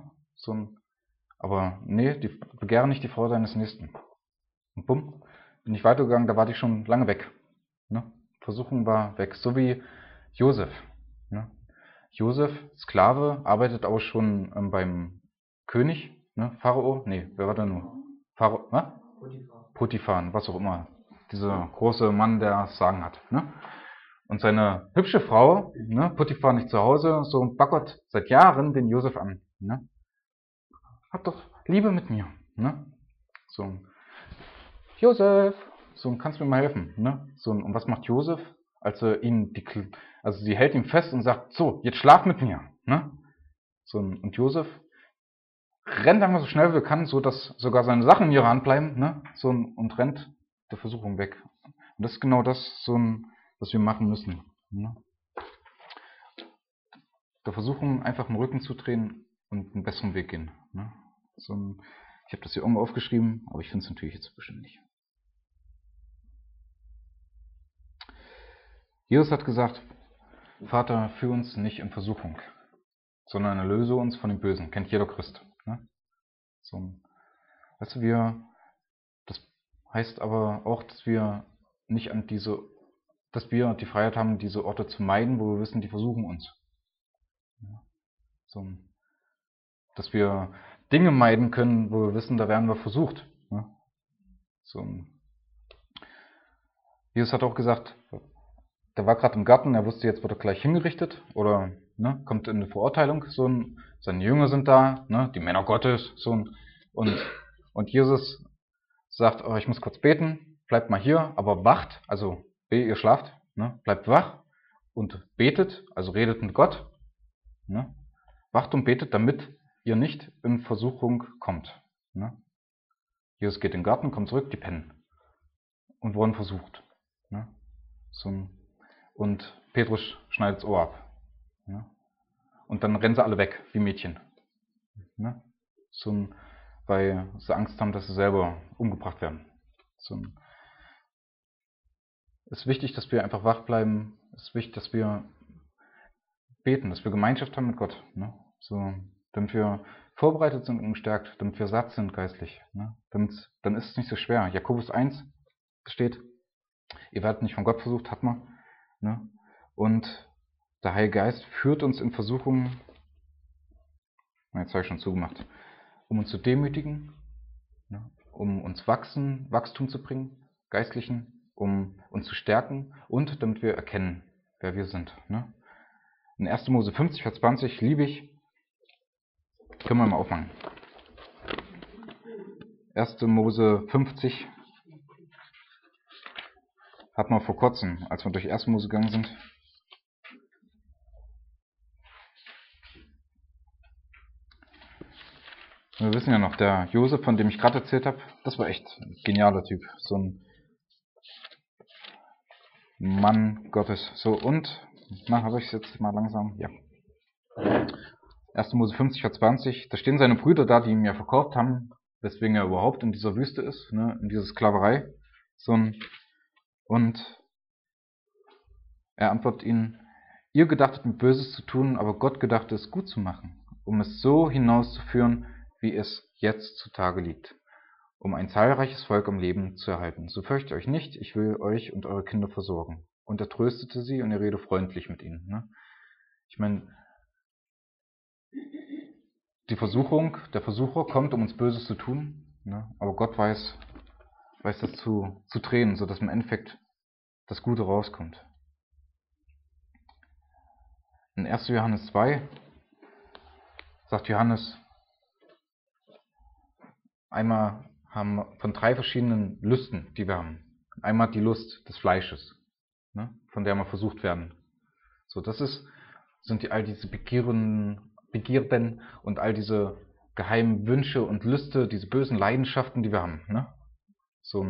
Aber nee, begehre nicht die Frau deines Nächsten. Und bumm, bin ich weitergegangen, da war die schon lange weg. Ne? Versuchung war weg, so wie Josef. Ne? Josef, Sklave, arbeitet aber schon beim König, ne? Pharao, nee, wer war da nur? Pharao, was? Potiphar, was auch immer. Dieser große Mann, der das Sagen hat. Ne? Und seine hübsche Frau, ne, Potiphar nicht zu Hause, so baggert seit Jahren den Josef an. Ne? Hab doch Liebe mit mir. Ne? So, Josef, so, kannst du mir mal helfen? Ne? So, und was macht Josef? Also sie hält ihn fest und sagt, so, jetzt schlaf mit mir. Ne? So, und Josef rennt einfach so schnell wie er kann, so dass sogar seine Sachen in ihrer Hand bleiben, ne? So, und rennt der Versuchung weg. Und das ist genau das, was wir machen müssen. Ne? Der Versuchung einfach den Rücken zu drehen und einen besseren Weg gehen. Ne? Ich habe das hier irgendwo aufgeschrieben, aber ich finde es natürlich jetzt bestimmt nicht. Jesus hat gesagt, Vater, führ uns nicht in Versuchung, sondern erlöse uns von dem Bösen. Kennt jeder Christ. Ne? Weißt du, das heißt aber auch, dass wir nicht dass wir die Freiheit haben, diese Orte zu meiden, wo wir wissen, die versuchen uns. So, dass wir Dinge meiden können, wo wir wissen, da werden wir versucht. Ne? So. Jesus hat auch gesagt, der war gerade im Garten, er wusste, jetzt wird er gleich hingerichtet oder ne, kommt in eine Verurteilung. Seine Jünger sind da, ne, die Männer Gottes. Und Jesus sagt, oh, ich muss kurz beten, bleibt mal hier, aber wacht, also ihr schlaft, ne, bleibt wach und betet, also redet mit Gott. Ne, wacht und betet, damit ihr nicht in Versuchung kommt. Ne. Jesus geht in den Garten, kommt zurück, die pennen und wurden versucht. Ne. Und Petrus schneidet das Ohr ab. Ne? Und dann rennen sie alle weg, wie Mädchen. Ne? Weil sie Angst haben, dass sie selber umgebracht werden. Es ist wichtig, dass wir einfach wach bleiben. Es ist wichtig, dass wir beten, dass wir Gemeinschaft haben mit Gott. Ne? Damit wir vorbereitet sind und gestärkt, damit wir satt sind geistlich. Ne? Dann ist es nicht so schwer. Jakobus 1 steht, ihr werdet nicht von Gott versucht, hat man. Ne? Und der Heilige Geist führt uns in Versuchungen, jetzt habe ich schon zugemacht, um uns zu demütigen, ne? Um uns Wachstum zu bringen, geistlichen, um uns zu stärken und damit wir erkennen, wer wir sind. Ne? In 1. Mose 50, Vers 20 liebe ich, können wir mal aufmachen. 1. Mose 50 hat man vor kurzem, als wir durch 1. Mose gegangen sind. Wir wissen ja noch, der Josef, von dem ich gerade erzählt habe, das war echt ein genialer Typ. So ein Mann Gottes. Habe ich es jetzt mal langsam? Ja. 1. Mose 50, Vers 20. Da stehen seine Brüder da, die ihn ja verkauft haben, weswegen er überhaupt in dieser Wüste ist, ne, in dieser Sklaverei. Und er antwortet ihnen, ihr gedachtet mir Böses zu tun, aber Gott gedachte es gut zu machen, um es so hinauszuführen, wie es jetzt zutage liegt, um ein zahlreiches Volk am Leben zu erhalten. So fürchtet euch nicht, ich will euch und eure Kinder versorgen. Und er tröstete sie und er redete freundlich mit ihnen. Ne? Ich meine, der Versucher kommt, um uns Böses zu tun, ne? Aber Gott weiß, weiß das zu drehen, sodass im Endeffekt das Gute rauskommt. In 1. Johannes 2 sagt Johannes, einmal haben wir von 3 verschiedenen Lüsten, die wir haben. Einmal die Lust des Fleisches, ne, von der wir versucht werden. So, sind all diese Begierden und all diese geheimen Wünsche und Lüste, diese bösen Leidenschaften, die wir haben. Ne? So,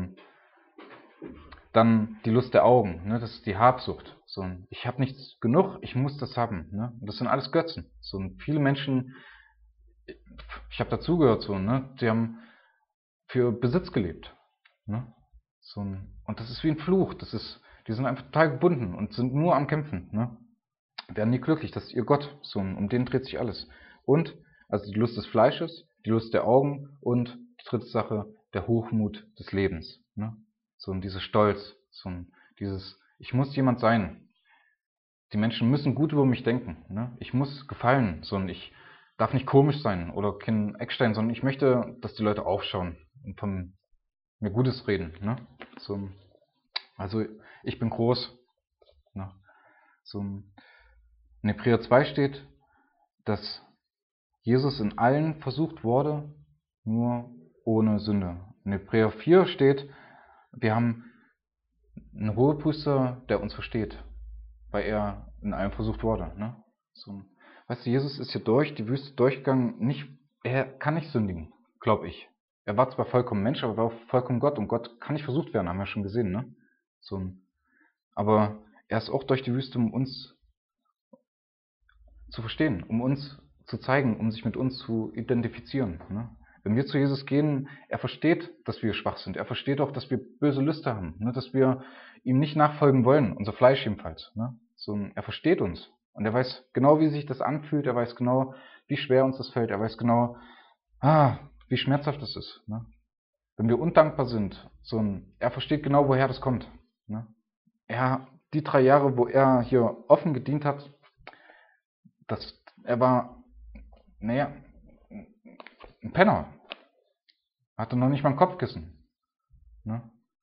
dann die Lust der Augen, ne? Das ist die Habsucht. So, ich habe nichts genug, ich muss das haben. Ne? Und das sind alles Götzen. So, viele Menschen, ich habe dazugehört, so, ne? Die haben für Besitz gelebt. Ne? So, und das ist wie ein Fluch. Die sind einfach total gebunden und sind nur am Kämpfen. Ne? Werden nie glücklich. Das ist ihr Gott. So, um den dreht sich alles. Und also die Lust des Fleisches, die Lust der Augen und die dritte Sache, der Hochmut des Lebens. Ne? So dieser Stolz, ich muss jemand sein. Die Menschen müssen gut über mich denken. Ne? Ich muss gefallen. Ich darf nicht komisch sein oder kein Eckstein, sondern ich möchte, dass die Leute aufschauen und von mir Gutes reden. Ne? Also ich bin groß. Ne? In Hebräer 2 steht, dass Jesus in allen versucht wurde, nur ohne Sünde. In Hebräer 4 steht, wir haben einen Hohepriester, der uns versteht, weil er in allem versucht wurde. Ne? Weißt du, Jesus ist hier durch die Wüste durchgegangen, er kann nicht sündigen, glaube ich. Er war zwar vollkommen Mensch, aber war auch vollkommen Gott und Gott kann nicht versucht werden, haben wir schon gesehen. Ne? Aber er ist auch durch die Wüste, um uns zu verstehen, um uns zu zeigen, um sich mit uns zu identifizieren. Ne? Wenn wir zu Jesus gehen, er versteht, dass wir schwach sind. Er versteht auch, dass wir böse Lüste haben, ne? Dass wir ihm nicht nachfolgen wollen, unser Fleisch ebenfalls. Ne? Er versteht uns und er weiß genau, wie sich das anfühlt. Er weiß genau, wie schwer uns das fällt. Er weiß genau, wie schmerzhaft es ist. Ne? Wenn wir undankbar sind, er versteht genau, woher das kommt. Ne? Die 3 Jahre, wo er hier offen gedient hat, er war, ein Penner. Hatte noch nicht mal ein Kopfkissen. Ne?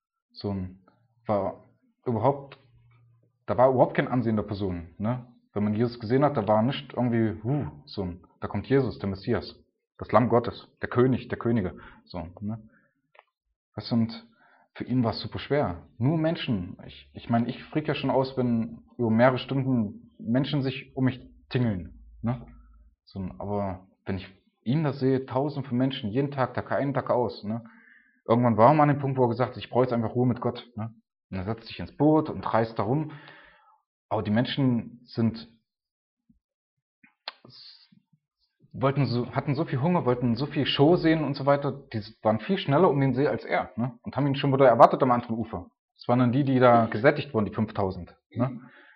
War da war überhaupt kein Ansehen der Person. Ne? Wenn man Jesus gesehen hat, da war nicht irgendwie, da kommt Jesus, der Messias, das Lamm Gottes, der König, der Könige. Ne? Und für ihn war es super schwer. Nur Menschen. Ich meine, ich frick ja schon aus, wenn über mehrere Stunden Menschen sich um mich tingeln. Ne? Aber wenn ich ihn da sehe, tausende von Menschen, jeden Tag, Tag ein, Tag aus. Ne? Irgendwann war man an dem Punkt, wo er gesagt hat, ich brauche jetzt einfach Ruhe mit Gott. Ne? Und er setzt sich ins Boot und reist darum. Aber die Menschen hatten so viel Hunger, wollten so viel Show sehen und so weiter. Die waren viel schneller um den See als er. Ne? Und haben ihn schon wieder erwartet am anderen Ufer. Das waren dann die da gesättigt wurden, die 5000. Ne?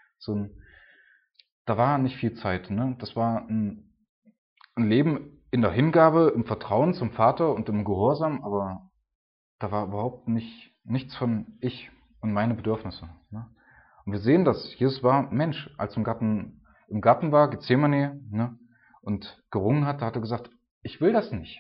Da war nicht viel Zeit. Ne? Das war ein Leben in der Hingabe, im Vertrauen zum Vater und im Gehorsam, aber da war überhaupt nichts von ich und meine Bedürfnisse. Ne? Und wir sehen das. Jesus war Mensch. Als er im Garten war, Gethsemane, ne, und gerungen hat, da hat er gesagt, ich will das nicht.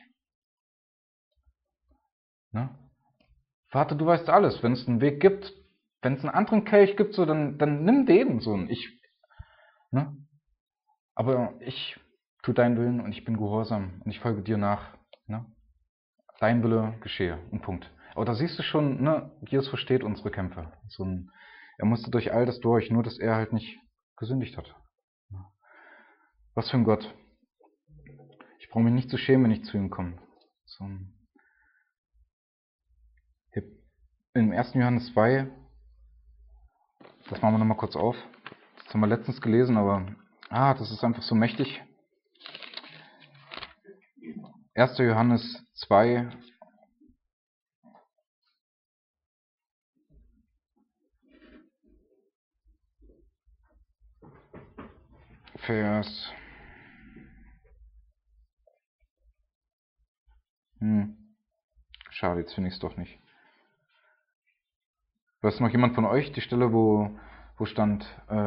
Ne? Vater, du weißt alles. Wenn es einen Weg gibt, wenn es einen anderen Kelch gibt, dann nimm den. Ne? Aber ich tue deinen Willen und ich bin gehorsam und ich folge dir nach. Ne? Dein Wille geschehe. Und Punkt. Aber da siehst du schon, ne, Jesus versteht unsere Kämpfe. Er musste durch all das durch, nur dass er halt nicht gesündigt hat. Was für ein Gott. Ich brauche mich nicht zu schämen, wenn ich zu ihm komme. Im 1. Johannes 2, das machen wir nochmal kurz auf. Das haben wir letztens gelesen, aber das ist einfach so mächtig. 1. Johannes 2, Vers schade, jetzt finde ich es doch nicht. Weiß noch jemand von euch die Stelle, wo stand,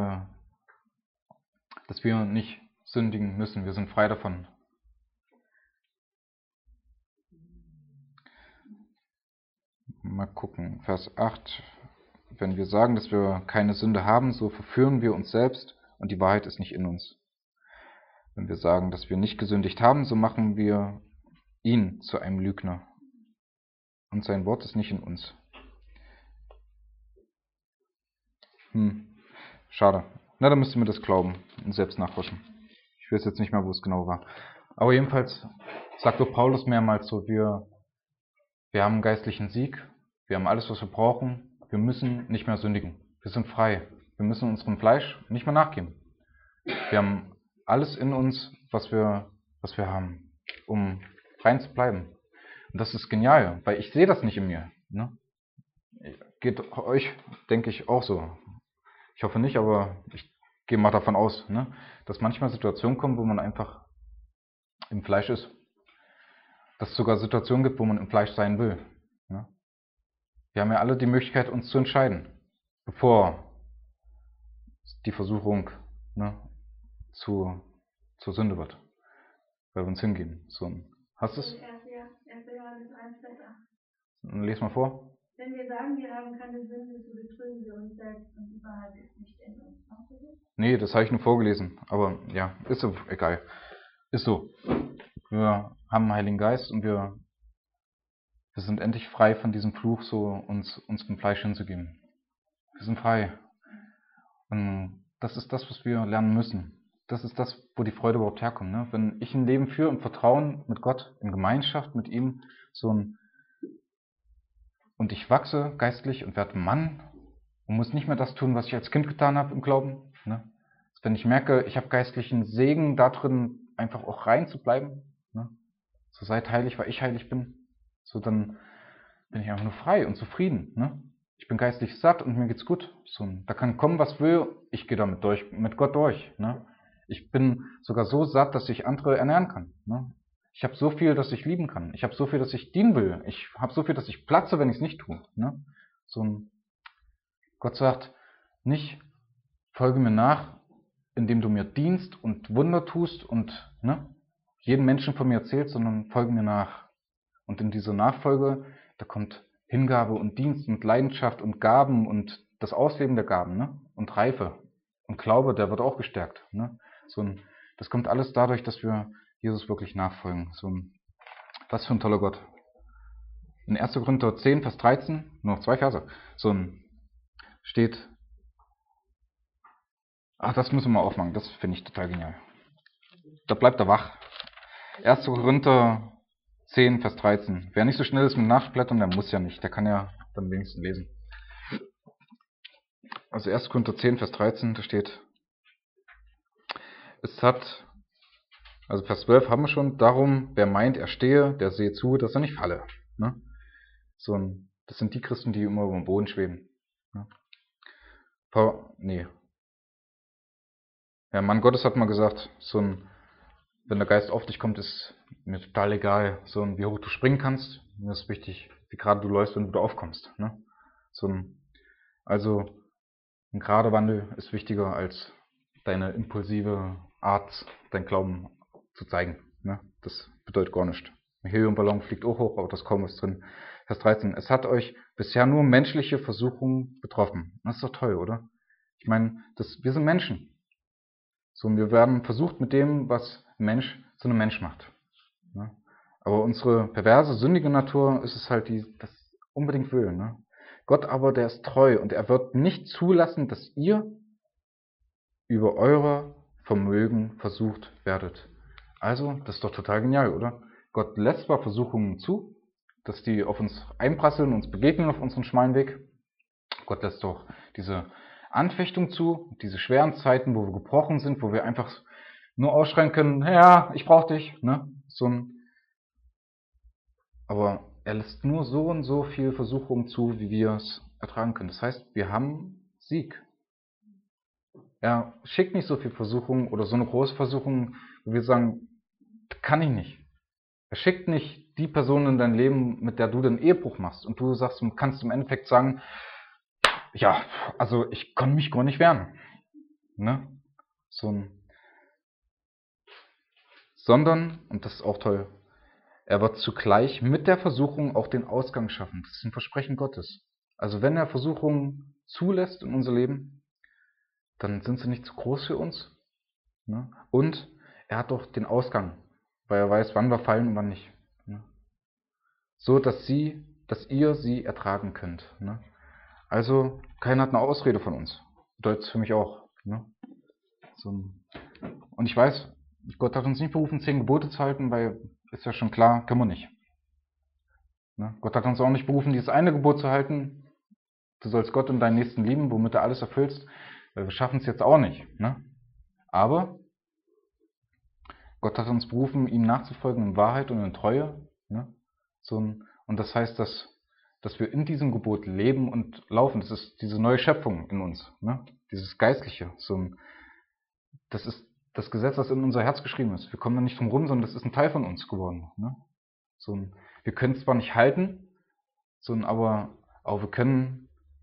dass wir nicht sündigen müssen, wir sind frei davon? mal gucken, Vers 8. Wenn wir sagen, dass wir keine Sünde haben, so verführen wir uns selbst und die Wahrheit ist nicht in uns. Wenn wir sagen, dass wir nicht gesündigt haben, so machen wir ihn zu einem Lügner. Und sein Wort ist nicht in uns. Schade. Na, dann müsst ihr mir das glauben und selbst nachforschen. Ich weiß jetzt nicht mehr, wo es genau war. Aber jedenfalls sagt doch Paulus mehrmals so, wir haben einen geistlichen Sieg, wir haben alles, was wir brauchen, wir müssen nicht mehr sündigen. Wir sind frei. Wir müssen unserem Fleisch nicht mehr nachgeben. Wir haben alles in uns, was wir haben, um rein zu bleiben. Und das ist genial, weil ich sehe das nicht in mir. Ne? Geht euch, denke ich, auch so. Ich hoffe nicht, aber ich gehe mal davon aus, ne? Dass manchmal Situationen kommen, wo man einfach im Fleisch ist. Dass es sogar Situationen gibt, wo man im Fleisch sein will. Ne? Wir haben ja alle die Möglichkeit, uns zu entscheiden, bevor die Versuchung, ne, zur Sünde wird, weil wir uns hingeben. So, hast du es? Lies mal vor. Wenn wir sagen, wir haben keine Sünde, so betrügen wir uns selbst und die Wahrheit ist nicht in uns. Nee, das habe ich nur vorgelesen. Aber ja, ist so, egal. Ist so. Wir haben einen Heiligen Geist und wir sind endlich frei von diesem Fluch, so uns dem Fleisch hinzugeben. Wir sind frei. Und das ist das, was wir lernen müssen. Das ist das, wo die Freude überhaupt herkommt. Ne? Wenn ich ein Leben führe im Vertrauen mit Gott, in Gemeinschaft mit ihm, und ich wachse geistlich und werde Mann und muss nicht mehr das tun, was ich als Kind getan habe im Glauben. Ne? Wenn ich merke, ich habe geistlichen Segen da drin, einfach auch rein zu bleiben. Ne? So seid heilig, weil ich heilig bin. So, dann bin ich einfach nur frei und zufrieden. Ne? Ich bin geistlich satt und mir geht's gut. So, da kann kommen, was will, ich gehe damit durch, mit Gott durch. Ne? Ich bin sogar so satt, dass ich andere ernähren kann. Ne? Ich habe so viel, dass ich lieben kann. Ich habe so viel, dass ich dienen will. Ich habe so viel, dass ich platze, wenn ich es nicht tue. Ne? Gott sagt nicht, folge mir nach, indem du mir dienst und Wunder tust und jeden Menschen von mir erzählst, sondern folge mir nach. Und in dieser Nachfolge, da kommt Hingabe und Dienst und Leidenschaft und Gaben und das Ausleben der Gaben, ne? Und Reife. Und Glaube, der wird auch gestärkt. Ne? Das kommt alles dadurch, dass wir Jesus wirklich nachfolgen. Was für ein toller Gott. In 1. Korinther 10, Vers 13, nur noch 2 Verse, steht, das müssen wir mal aufmachen, das finde ich total genial. Da bleibt er wach. 1. Korinther 10, Vers 13. Wer nicht so schnell ist mit Nachblättern, der muss ja nicht, der kann ja dann wenigstens lesen. Also 1. Korinther 10, Vers 13, da steht, also Vers 12 haben wir schon, darum, wer meint, er stehe, der sehe zu, dass er nicht falle. Ne? Das sind die Christen, die immer über dem Boden schweben. Ne? Ja, Mann Gottes hat mal gesagt, wenn der Geist auf dich kommt, ist mir total egal, wie hoch du springen kannst. Mir ist wichtig, wie gerade du läufst, wenn du da aufkommst. Ne? Also ein gerader Wandel ist wichtiger als deine impulsive Art, dein Glauben zu zeigen. Ne? Das bedeutet gar nichts. Ein Heliumballon fliegt auch hoch, aber das kaum ist drin. Vers 13. Es hat euch bisher nur menschliche Versuchungen betroffen. Das ist doch toll, oder? Ich meine, wir sind Menschen. Wir werden versucht mit dem, was ein Mensch zu einem Mensch macht. Ne? Aber unsere perverse, sündige Natur ist es halt, das unbedingt will. Ne? Gott aber, der ist treu und er wird nicht zulassen, dass ihr über euer Vermögen versucht werdet. Also, das ist doch total genial, oder? Gott lässt zwar Versuchungen zu, dass die auf uns einprasseln, uns begegnen auf unserem schmalen Weg. Gott lässt doch diese Anfechtung zu, diese schweren Zeiten, wo wir gebrochen sind, wo wir einfach nur ausschreien können, ja, ich brauche dich. Ne? Aber er lässt nur so und so viel Versuchung zu, wie wir es ertragen können. Das heißt, wir haben Sieg. Er schickt nicht so viel Versuchung oder so eine große Versuchung, wo wir sagen, kann ich nicht. Er schickt nicht die Person in dein Leben, mit der du den Ehebruch machst und du sagst, du kannst im Endeffekt sagen, ja, also ich kann mich gar nicht wehren. Ne? Sondern, und das ist auch toll, er wird zugleich mit der Versuchung auch den Ausgang schaffen. Das ist ein Versprechen Gottes. Also wenn er Versuchungen zulässt in unser Leben, dann sind sie nicht zu groß für uns. Ne? Und er hat doch den Ausgang, weil er weiß, wann wir fallen und wann nicht. Ne? So, dass ihr sie ertragen könnt. Ne? Also, keiner hat eine Ausrede von uns. Bedeutet es für mich auch. Ne? So. Und ich weiß, Gott hat uns nicht berufen, 10 Gebote zu halten, weil, ist ja schon klar, können wir nicht. Ne? Gott hat uns auch nicht berufen, dieses eine Gebot zu halten, du sollst Gott und deinen Nächsten lieben, womit du alles erfüllst, weil wir schaffen es jetzt auch nicht. Ne? Aber Gott hat uns berufen, ihm nachzufolgen in Wahrheit und in Treue. Ne? Und das heißt, dass wir in diesem Gebot leben und laufen. Das ist diese neue Schöpfung in uns, ne? Dieses Geistliche. Das ist das Gesetz, das in unser Herz geschrieben ist. Wir kommen da nicht drum rum, sondern das ist ein Teil von uns geworden. Ne? Wir können es zwar nicht halten, aber wir können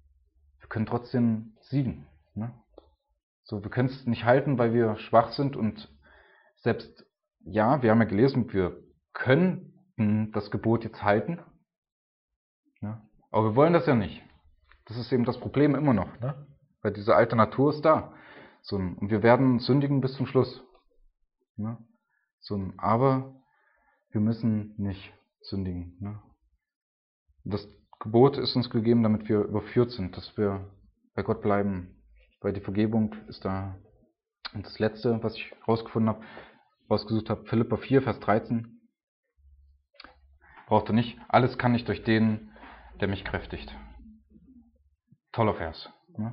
trotzdem siegen. Ne? Wir können es nicht halten, weil wir schwach sind und selbst, ja, wir haben ja gelesen, wir können das Gebot jetzt halten, ne? Aber wir wollen das ja nicht. Das ist eben das Problem immer noch, ne? Weil diese alte Natur ist da. Und wir werden sündigen bis zum Schluss. Ne? Aber wir müssen nicht sündigen. Ne? Das Gebot ist uns gegeben, damit wir überführt sind, dass wir bei Gott bleiben, weil die Vergebung ist da. Und das Letzte, was ich rausgesucht habe, Philipper 4, Vers 13. Braucht ihr nicht. Alles kann ich durch den, der mich kräftigt. Toller Vers. Ne?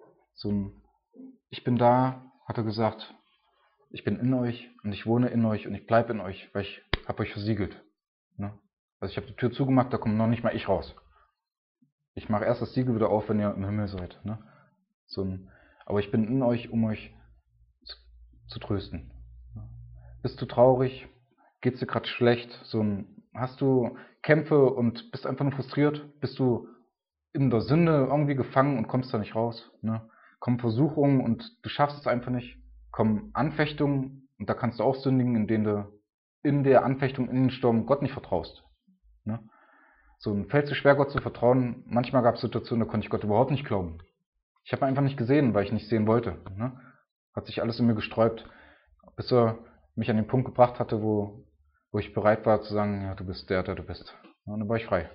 Ich bin da, hat er gesagt, ich bin in euch und ich wohne in euch und ich bleibe in euch, weil ich habe euch versiegelt. Ne? Also ich habe die Tür zugemacht, da kommt noch nicht mal ich raus. Ich mache erst das Siegel wieder auf, wenn ihr im Himmel seid. Ne? Aber ich bin in euch, um euch zu trösten. Bist du traurig? Geht's dir gerade schlecht? Hast du Kämpfe und bist einfach nur frustriert? Bist du in der Sünde irgendwie gefangen und kommst da nicht raus? Ne? Kommen Versuchungen und du schaffst es einfach nicht. Kommen Anfechtungen und da kannst du auch sündigen, indem du in der Anfechtung, in den Sturm Gott nicht vertraust. Ne? Fällt es schwer, Gott zu vertrauen. Manchmal gab es Situationen, da konnte ich Gott überhaupt nicht glauben. Ich habe einfach nicht gesehen, weil ich nicht sehen wollte. Ne? Hat sich alles in mir gesträubt, bis er mich an den Punkt gebracht hatte, wo ich bereit war zu sagen, ja, du bist der du bist. Ja, und dann war ich frei.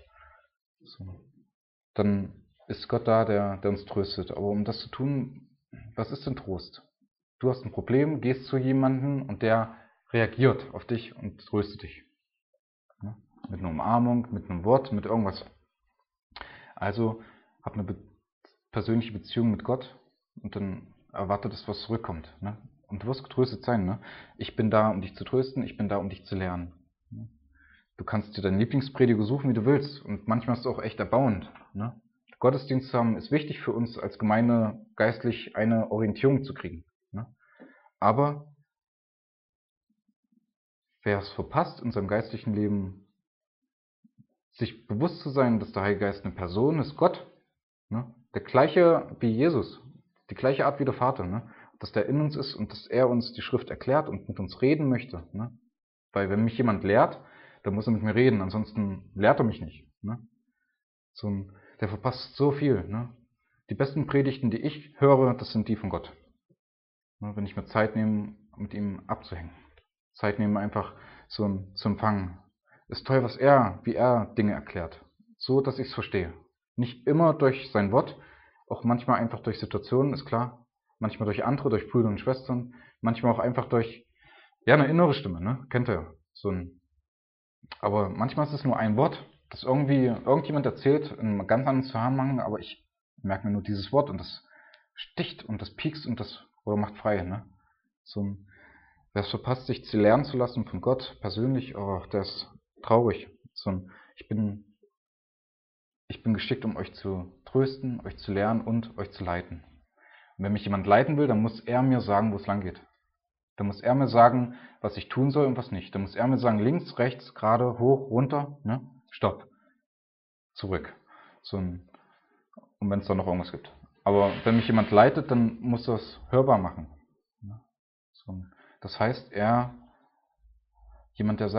Dann ist Gott da, der uns tröstet. Aber um das zu tun, was ist denn Trost? Du hast ein Problem, gehst zu jemandem und der reagiert auf dich und tröstet dich. Ja? Mit einer Umarmung, mit einem Wort, mit irgendwas. Also hab eine persönliche Beziehung mit Gott und dann erwarte das, was zurückkommt. Ne? Und du wirst getröstet sein. Ne? Ich bin da, um dich zu trösten, ich bin da, um dich zu lernen. Du kannst dir deinen Lieblingsprediger suchen, wie du willst. Und manchmal ist es auch echt erbauend. Ne? Gottesdienst zu haben ist wichtig für uns als Gemeinde, geistlich eine Orientierung zu kriegen. Ne? Aber wer es verpasst in seinem geistlichen Leben, sich bewusst zu sein, dass der Heilige Geist eine Person ist, Gott, ne? Der gleiche wie Jesus, die gleiche Art wie der Vater, ne? Dass der in uns ist und dass er uns die Schrift erklärt und mit uns reden möchte. Ne? Weil wenn mich jemand lehrt, dann muss er mit mir reden, ansonsten lehrt er mich nicht. Ne? Der verpasst so viel. Ne? Die besten Predigten, die ich höre, das sind die von Gott. Ne? Wenn ich mir Zeit nehme, mit ihm abzuhängen. Zeit nehmen, einfach zu empfangen. Ist toll, wie er Dinge erklärt. So, dass ich es verstehe. Nicht immer durch sein Wort, auch manchmal einfach durch Situationen, ist klar. Manchmal durch andere, durch Brüder und Schwestern. Manchmal auch einfach durch, eine innere Stimme, ne? Kennt ihr. Aber manchmal ist es nur ein Wort, das irgendjemand erzählt, in einem ganz anderen Zusammenhang, aber ich merke mir nur dieses Wort und das sticht und das piekst und das macht frei, ne? Wer es verpasst, sich zu lernen zu lassen von Gott persönlich, der ist traurig. Ich bin geschickt, um euch zu trösten, euch zu lernen und euch zu leiten. Und wenn mich jemand leiten will, dann muss er mir sagen, wo es lang geht. Dann muss er mir sagen, was ich tun soll und was nicht. Dann muss er mir sagen, links, rechts, gerade, hoch, runter, ne? Stopp. Zurück. Und wenn es da noch irgendwas gibt. Aber wenn mich jemand leitet, dann muss er es hörbar machen. Das heißt, jemand, der sagt,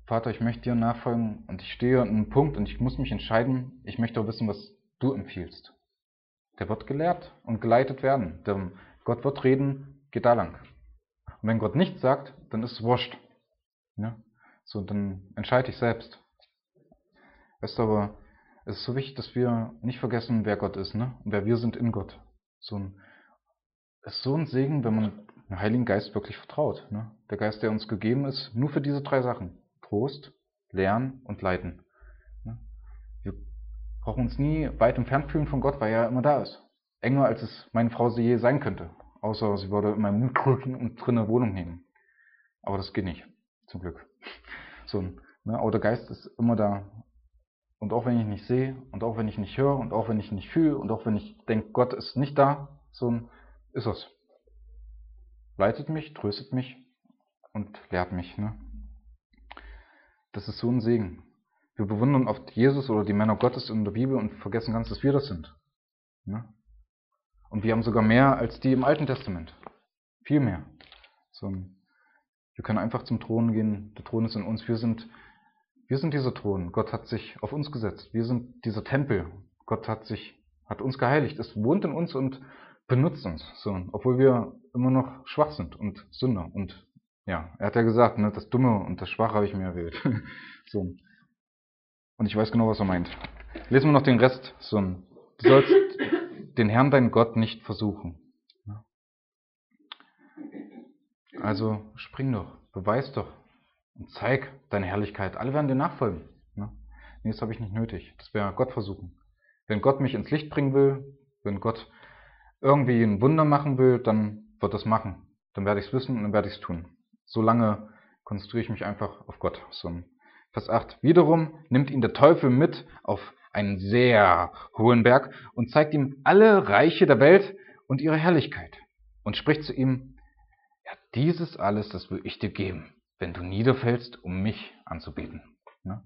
Vater, ich möchte dir nachfolgen und ich stehe an einem Punkt und ich muss mich entscheiden, ich möchte auch wissen, was du empfiehlst. Der wird gelehrt und geleitet werden. Gott wird reden, geht da lang. Und wenn Gott nichts sagt, dann ist es wurscht. Ja? So, dann entscheide ich selbst. Weißt du, aber es ist so wichtig, dass wir nicht vergessen, wer Gott ist, ne? Und wer wir sind in Gott. Es ist so ein Segen, wenn man dem Heiligen Geist wirklich vertraut. Ne? Der Geist, der uns gegeben ist, nur für diese 3 Sachen. Trost, Lernen und Leiten. Ne? Wir brauchen uns nie weit entfernt fühlen von Gott, weil er ja immer da ist. Enger, als es meine Frau sie je sein könnte. Außer sie würde in meinem Mund drücken und drin eine Wohnung nehmen. Aber das geht nicht. Zum Glück. Aber der Geist ist immer da. Und auch wenn ich nicht sehe, und auch wenn ich nicht höre, und auch wenn ich nicht fühle, und auch wenn ich denke, Gott ist nicht da, ist es. Leitet mich, tröstet mich und lehrt mich. Ne? Das ist so ein Segen. Wir bewundern oft Jesus oder die Männer Gottes in der Bibel und vergessen ganz, dass wir das sind. Ne? Und wir haben sogar mehr als die im Alten Testament. Viel mehr. Wir können einfach zum Thron gehen. Der Thron ist in uns. Wir sind dieser Thron. Gott hat sich auf uns gesetzt. Wir sind dieser Tempel. Gott hat uns geheiligt. Es wohnt in uns und benutzt uns. Obwohl wir immer noch schwach sind und Sünder. Und ja, er hat ja gesagt, ne, das Dumme und das Schwache habe ich mir erwählt. Und ich weiß genau, was er meint. Lesen wir noch den Rest. Du sollst den Herrn, deinen Gott, nicht versuchen. Also spring doch, beweis doch und zeig deine Herrlichkeit. Alle werden dir nachfolgen. Nee, das habe ich nicht nötig. Das wäre Gott versuchen. Wenn Gott mich ins Licht bringen will, wenn Gott irgendwie ein Wunder machen will, dann wird das machen. Dann werde ich es wissen und dann werde ich es tun. Solange konzentriere ich mich einfach auf Gott. Vers 8. Wiederum nimmt ihn der Teufel mit auf einen sehr hohen Berg und zeigt ihm alle Reiche der Welt und ihre Herrlichkeit und spricht zu ihm: Ja, dieses alles, das will ich dir geben, wenn du niederfällst, um mich anzubeten. Ne?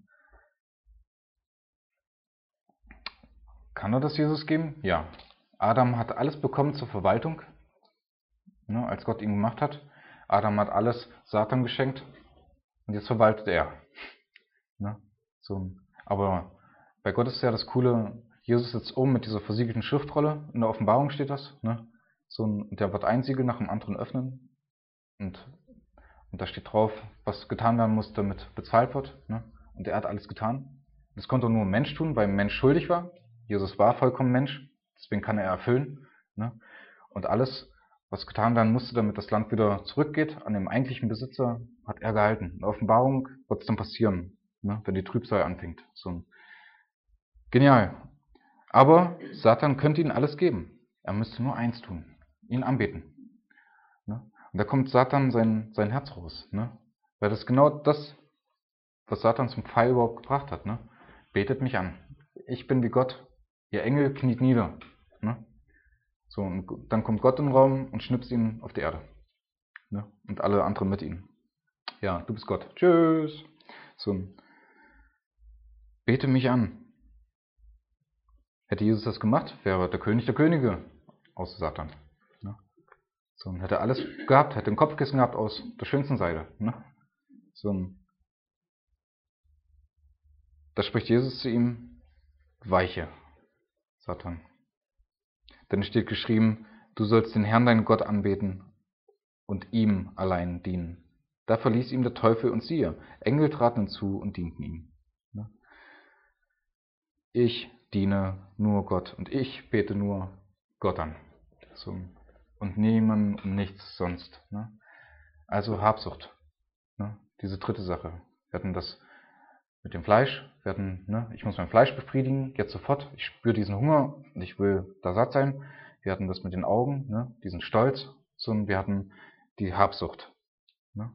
Kann er das Jesus geben? Ja. Adam hat alles bekommen zur Verwaltung, ne, als Gott ihn gemacht hat. Adam hat alles Satan geschenkt und jetzt verwaltet er. Ne? Aber bei Gott ist ja das Coole, Jesus sitzt oben mit dieser versiegelten Schriftrolle, in der Offenbarung steht das. Ne? Der wird ein Siegel nach dem anderen öffnen und da steht drauf, was getan werden muss, damit bezahlt wird. Ne? Und er hat alles getan. Das konnte nur ein Mensch tun, weil ein Mensch schuldig war. Jesus war vollkommen Mensch, deswegen kann er erfüllen. Ne? Und alles, was getan werden musste, damit das Land wieder zurückgeht an den eigentlichen Besitzer, hat er gehalten. In der Offenbarung wird es dann passieren, ne? Wenn die Trübsal anfängt. Genial. Aber Satan könnte ihnen alles geben. Er müsste nur eins tun, ihn anbeten. Ne? Und da kommt Satan sein Herz raus. Ne? Weil das ist genau das, was Satan zum Fall überhaupt gebracht hat. Ne? Betet mich an. Ich bin wie Gott. Ihr Engel kniet nieder. Ne? Und dann kommt Gott in den Raum und schnipst ihn auf die Erde. Ne? Und alle anderen mit ihm. Ja, du bist Gott. Tschüss. Bete mich an. Hätte Jesus das gemacht, wäre der König der Könige aus Satan. Ne? Hätte er alles gehabt, hätte ein Kopfkissen gehabt aus der schönsten Seide. Ne? Da spricht Jesus zu ihm: Weiche, Satan. Denn es steht geschrieben, du sollst den Herrn, deinen Gott, anbeten und ihm allein dienen. Da verließ ihm der Teufel und siehe, Engel traten hinzu und dienten ihm. Ich diene nur Gott und ich bete nur Gott an. Und niemand und nichts sonst. Ne? Also Habsucht. Ne? Diese dritte Sache. Wir hatten das mit dem Fleisch. Ich muss mein Fleisch befriedigen, jetzt sofort. Ich spüre diesen Hunger und ich will da satt sein. Wir hatten das mit den Augen, ne? Diesen Stolz. Wir hatten die Habsucht. Ne?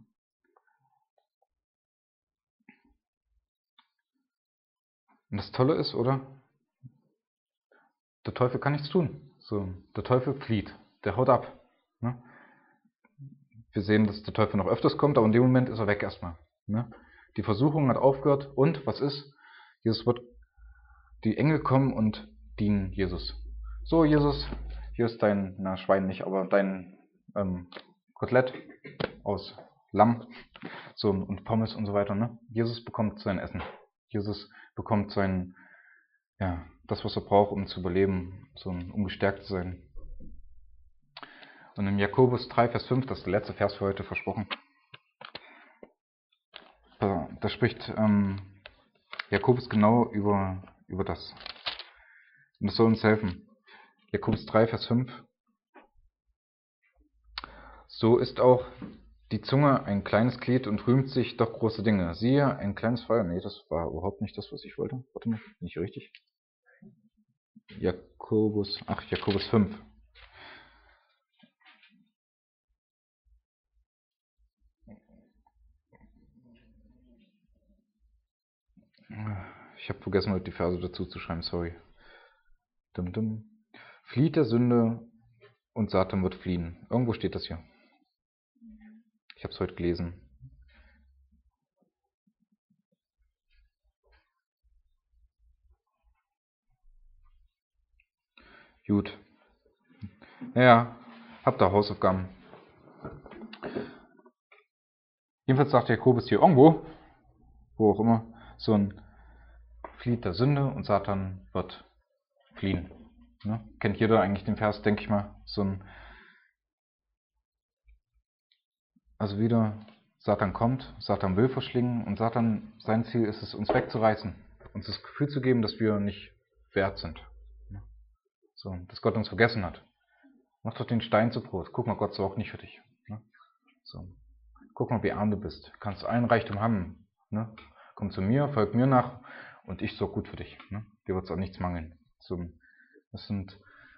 Und das Tolle ist, oder? Der Teufel kann nichts tun. Der Teufel flieht. Der haut ab. Ne? Wir sehen, dass der Teufel noch öfters kommt, aber in dem Moment ist er weg erstmal. Ne? Die Versuchung hat aufgehört und was ist? Die Engel kommen und dienen Jesus. So, Jesus, hier ist dein, Schwein nicht, aber dein Kotelett aus Lamm, so, und Pommes und so weiter, ne? Jesus bekommt sein Essen. Jesus bekommt sein, ja, das, was er braucht, um zu überleben, so, um gestärkt zu sein. Und in Jakobus 3, Vers 5, das ist der letzte Vers für heute, versprochen, da spricht Jakobus genau über das. Und das soll uns helfen. Jakobus 3, Vers 5. So ist auch die Zunge ein kleines Glied und rühmt sich doch große Dinge. Siehe, ein kleines Feuer. Nee, das war überhaupt nicht das, was ich wollte. Warte mal, nicht richtig. Jakobus 5. Ich habe vergessen, heute die Verse dazu zu schreiben, sorry. Flieht der Sünde und Satan wird fliehen. Irgendwo steht das hier. Ich habe es heute gelesen. Gut. Ja, habt da Hausaufgaben. Jedenfalls sagt Jakobus hier irgendwo, wo auch immer, so ein flieht der Sünde und Satan wird fliehen. Ne? Kennt jeder eigentlich den Vers, denke ich mal. Also wieder, Satan kommt, Satan will verschlingen und Satan, sein Ziel ist es, uns wegzureißen. Uns das Gefühl zu geben, dass wir nicht wert sind. So, dass Gott uns vergessen hat. Mach doch den Stein zu Brot. Guck mal, Gott sorgt nicht für dich. Ne? So. Guck mal, wie arm du bist. Du kannst allen Reichtum haben. Ne? Komm zu mir, folg mir nach und ich sorge gut für dich. Ne? Dir wird es auch nichts mangeln. So, das sind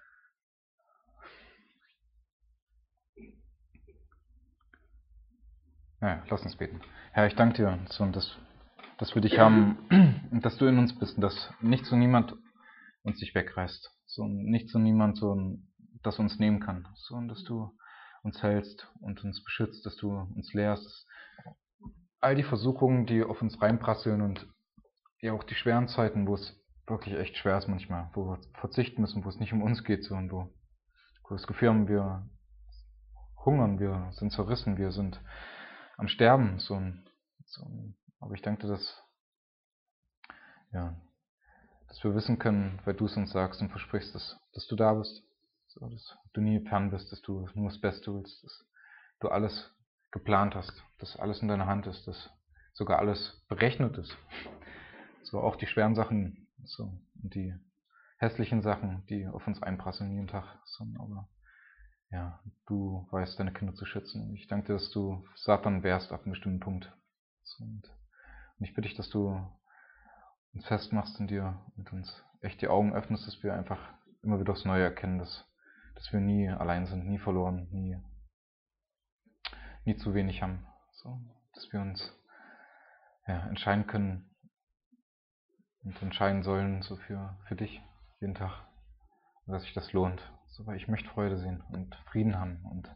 ja, lass uns beten. Herr, ich danke dir, so, dass wir dich haben und dass du in uns bist und dass nichts und niemand uns dich wegreißt. So, nichts und niemand so, das uns nehmen kann. So, und dass du uns hältst und uns beschützt, dass du uns lehrst. All die Versuchungen, die auf uns reinprasseln und ja auch die schweren Zeiten, wo es wirklich echt schwer ist manchmal, wo wir verzichten müssen, wo es nicht um uns geht, so, und wo wir das Gefühl haben, wir hungern, wir sind zerrissen, wir sind am Sterben. Aber ich denke, dass wir wissen können, weil du es uns sagst und versprichst, dass du da bist, so, dass du nie fern bist, dass du nur das Beste willst, dass du alles geplant hast, dass alles in deiner Hand ist, dass sogar alles berechnet ist. So auch die schweren Sachen, so, und die hässlichen Sachen, die auf uns einprasseln jeden Tag. So, aber ja, du weißt, deine Kinder zu schützen. Und ich danke dir, dass du Satan wehrst ab einem bestimmten Punkt. So, und ich bitte dich, dass du uns festmachst in dir und uns echt die Augen öffnest, dass wir einfach immer wieder aufs Neue erkennen, dass wir nie allein sind, nie verloren, nie zu wenig haben. So, dass wir uns entscheiden können und entscheiden sollen so für dich jeden Tag, dass sich das lohnt. So, weil ich möchte Freude sehen und Frieden haben und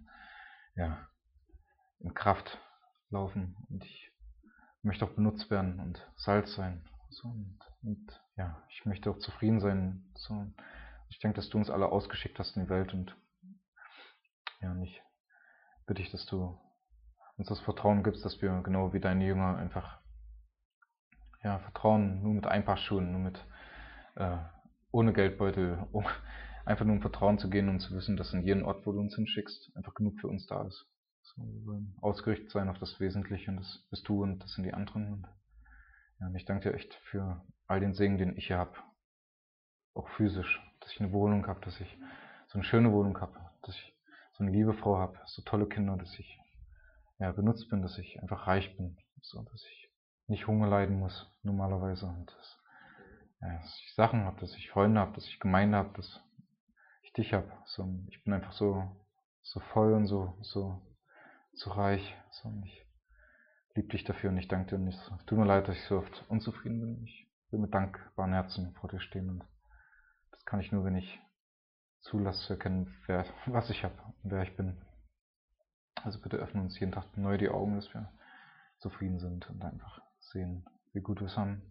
in Kraft laufen, und ich möchte auch benutzt werden und Salz sein. So, und ich möchte auch zufrieden sein. So. Ich denke, dass du uns alle ausgeschickt hast in die Welt, und ich bitte dich, dass du uns das Vertrauen gibst, dass wir genau wie deine Jünger einfach vertrauen, nur mit ein paar Schuhen, nur mit ohne Geldbeutel, einfach nur im Vertrauen zu gehen und zu wissen, dass in jedem Ort, wo du uns hinschickst, einfach genug für uns da ist. So, wir wollen ausgerichtet sein auf das Wesentliche, und das bist du und das sind die anderen. Und ich danke dir echt für all den Segen, den ich hier habe, auch physisch, dass ich eine Wohnung habe, dass ich so eine schöne Wohnung habe, dass ich so eine liebe Frau habe, so tolle Kinder, dass ich benutzt bin, dass ich einfach reich bin, so, dass ich nicht Hunger leiden muss normalerweise, und dass ich Sachen habe, dass ich Freunde habe, dass ich Gemeinde habe, dass ich dich habe. So, ich bin einfach so voll und so reich. So, und ich liebe dich dafür, und ich danke dir nicht. Tut mir leid, dass ich so oft unzufrieden bin. Ich will mit dankbaren Herzen vor dir stehen, und das kann ich nur, wenn ich zulasse zu erkennen, was ich habe und wer ich bin. Also bitte öffne uns jeden Tag neu die Augen, dass wir zufrieden sind und einfach sehen, wie gut wir es haben.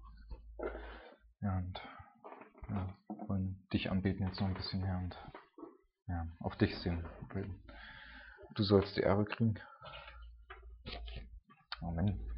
Und wollen dich anbeten jetzt noch ein bisschen her und auf dich sehen. Du sollst die Ehre kriegen. Amen.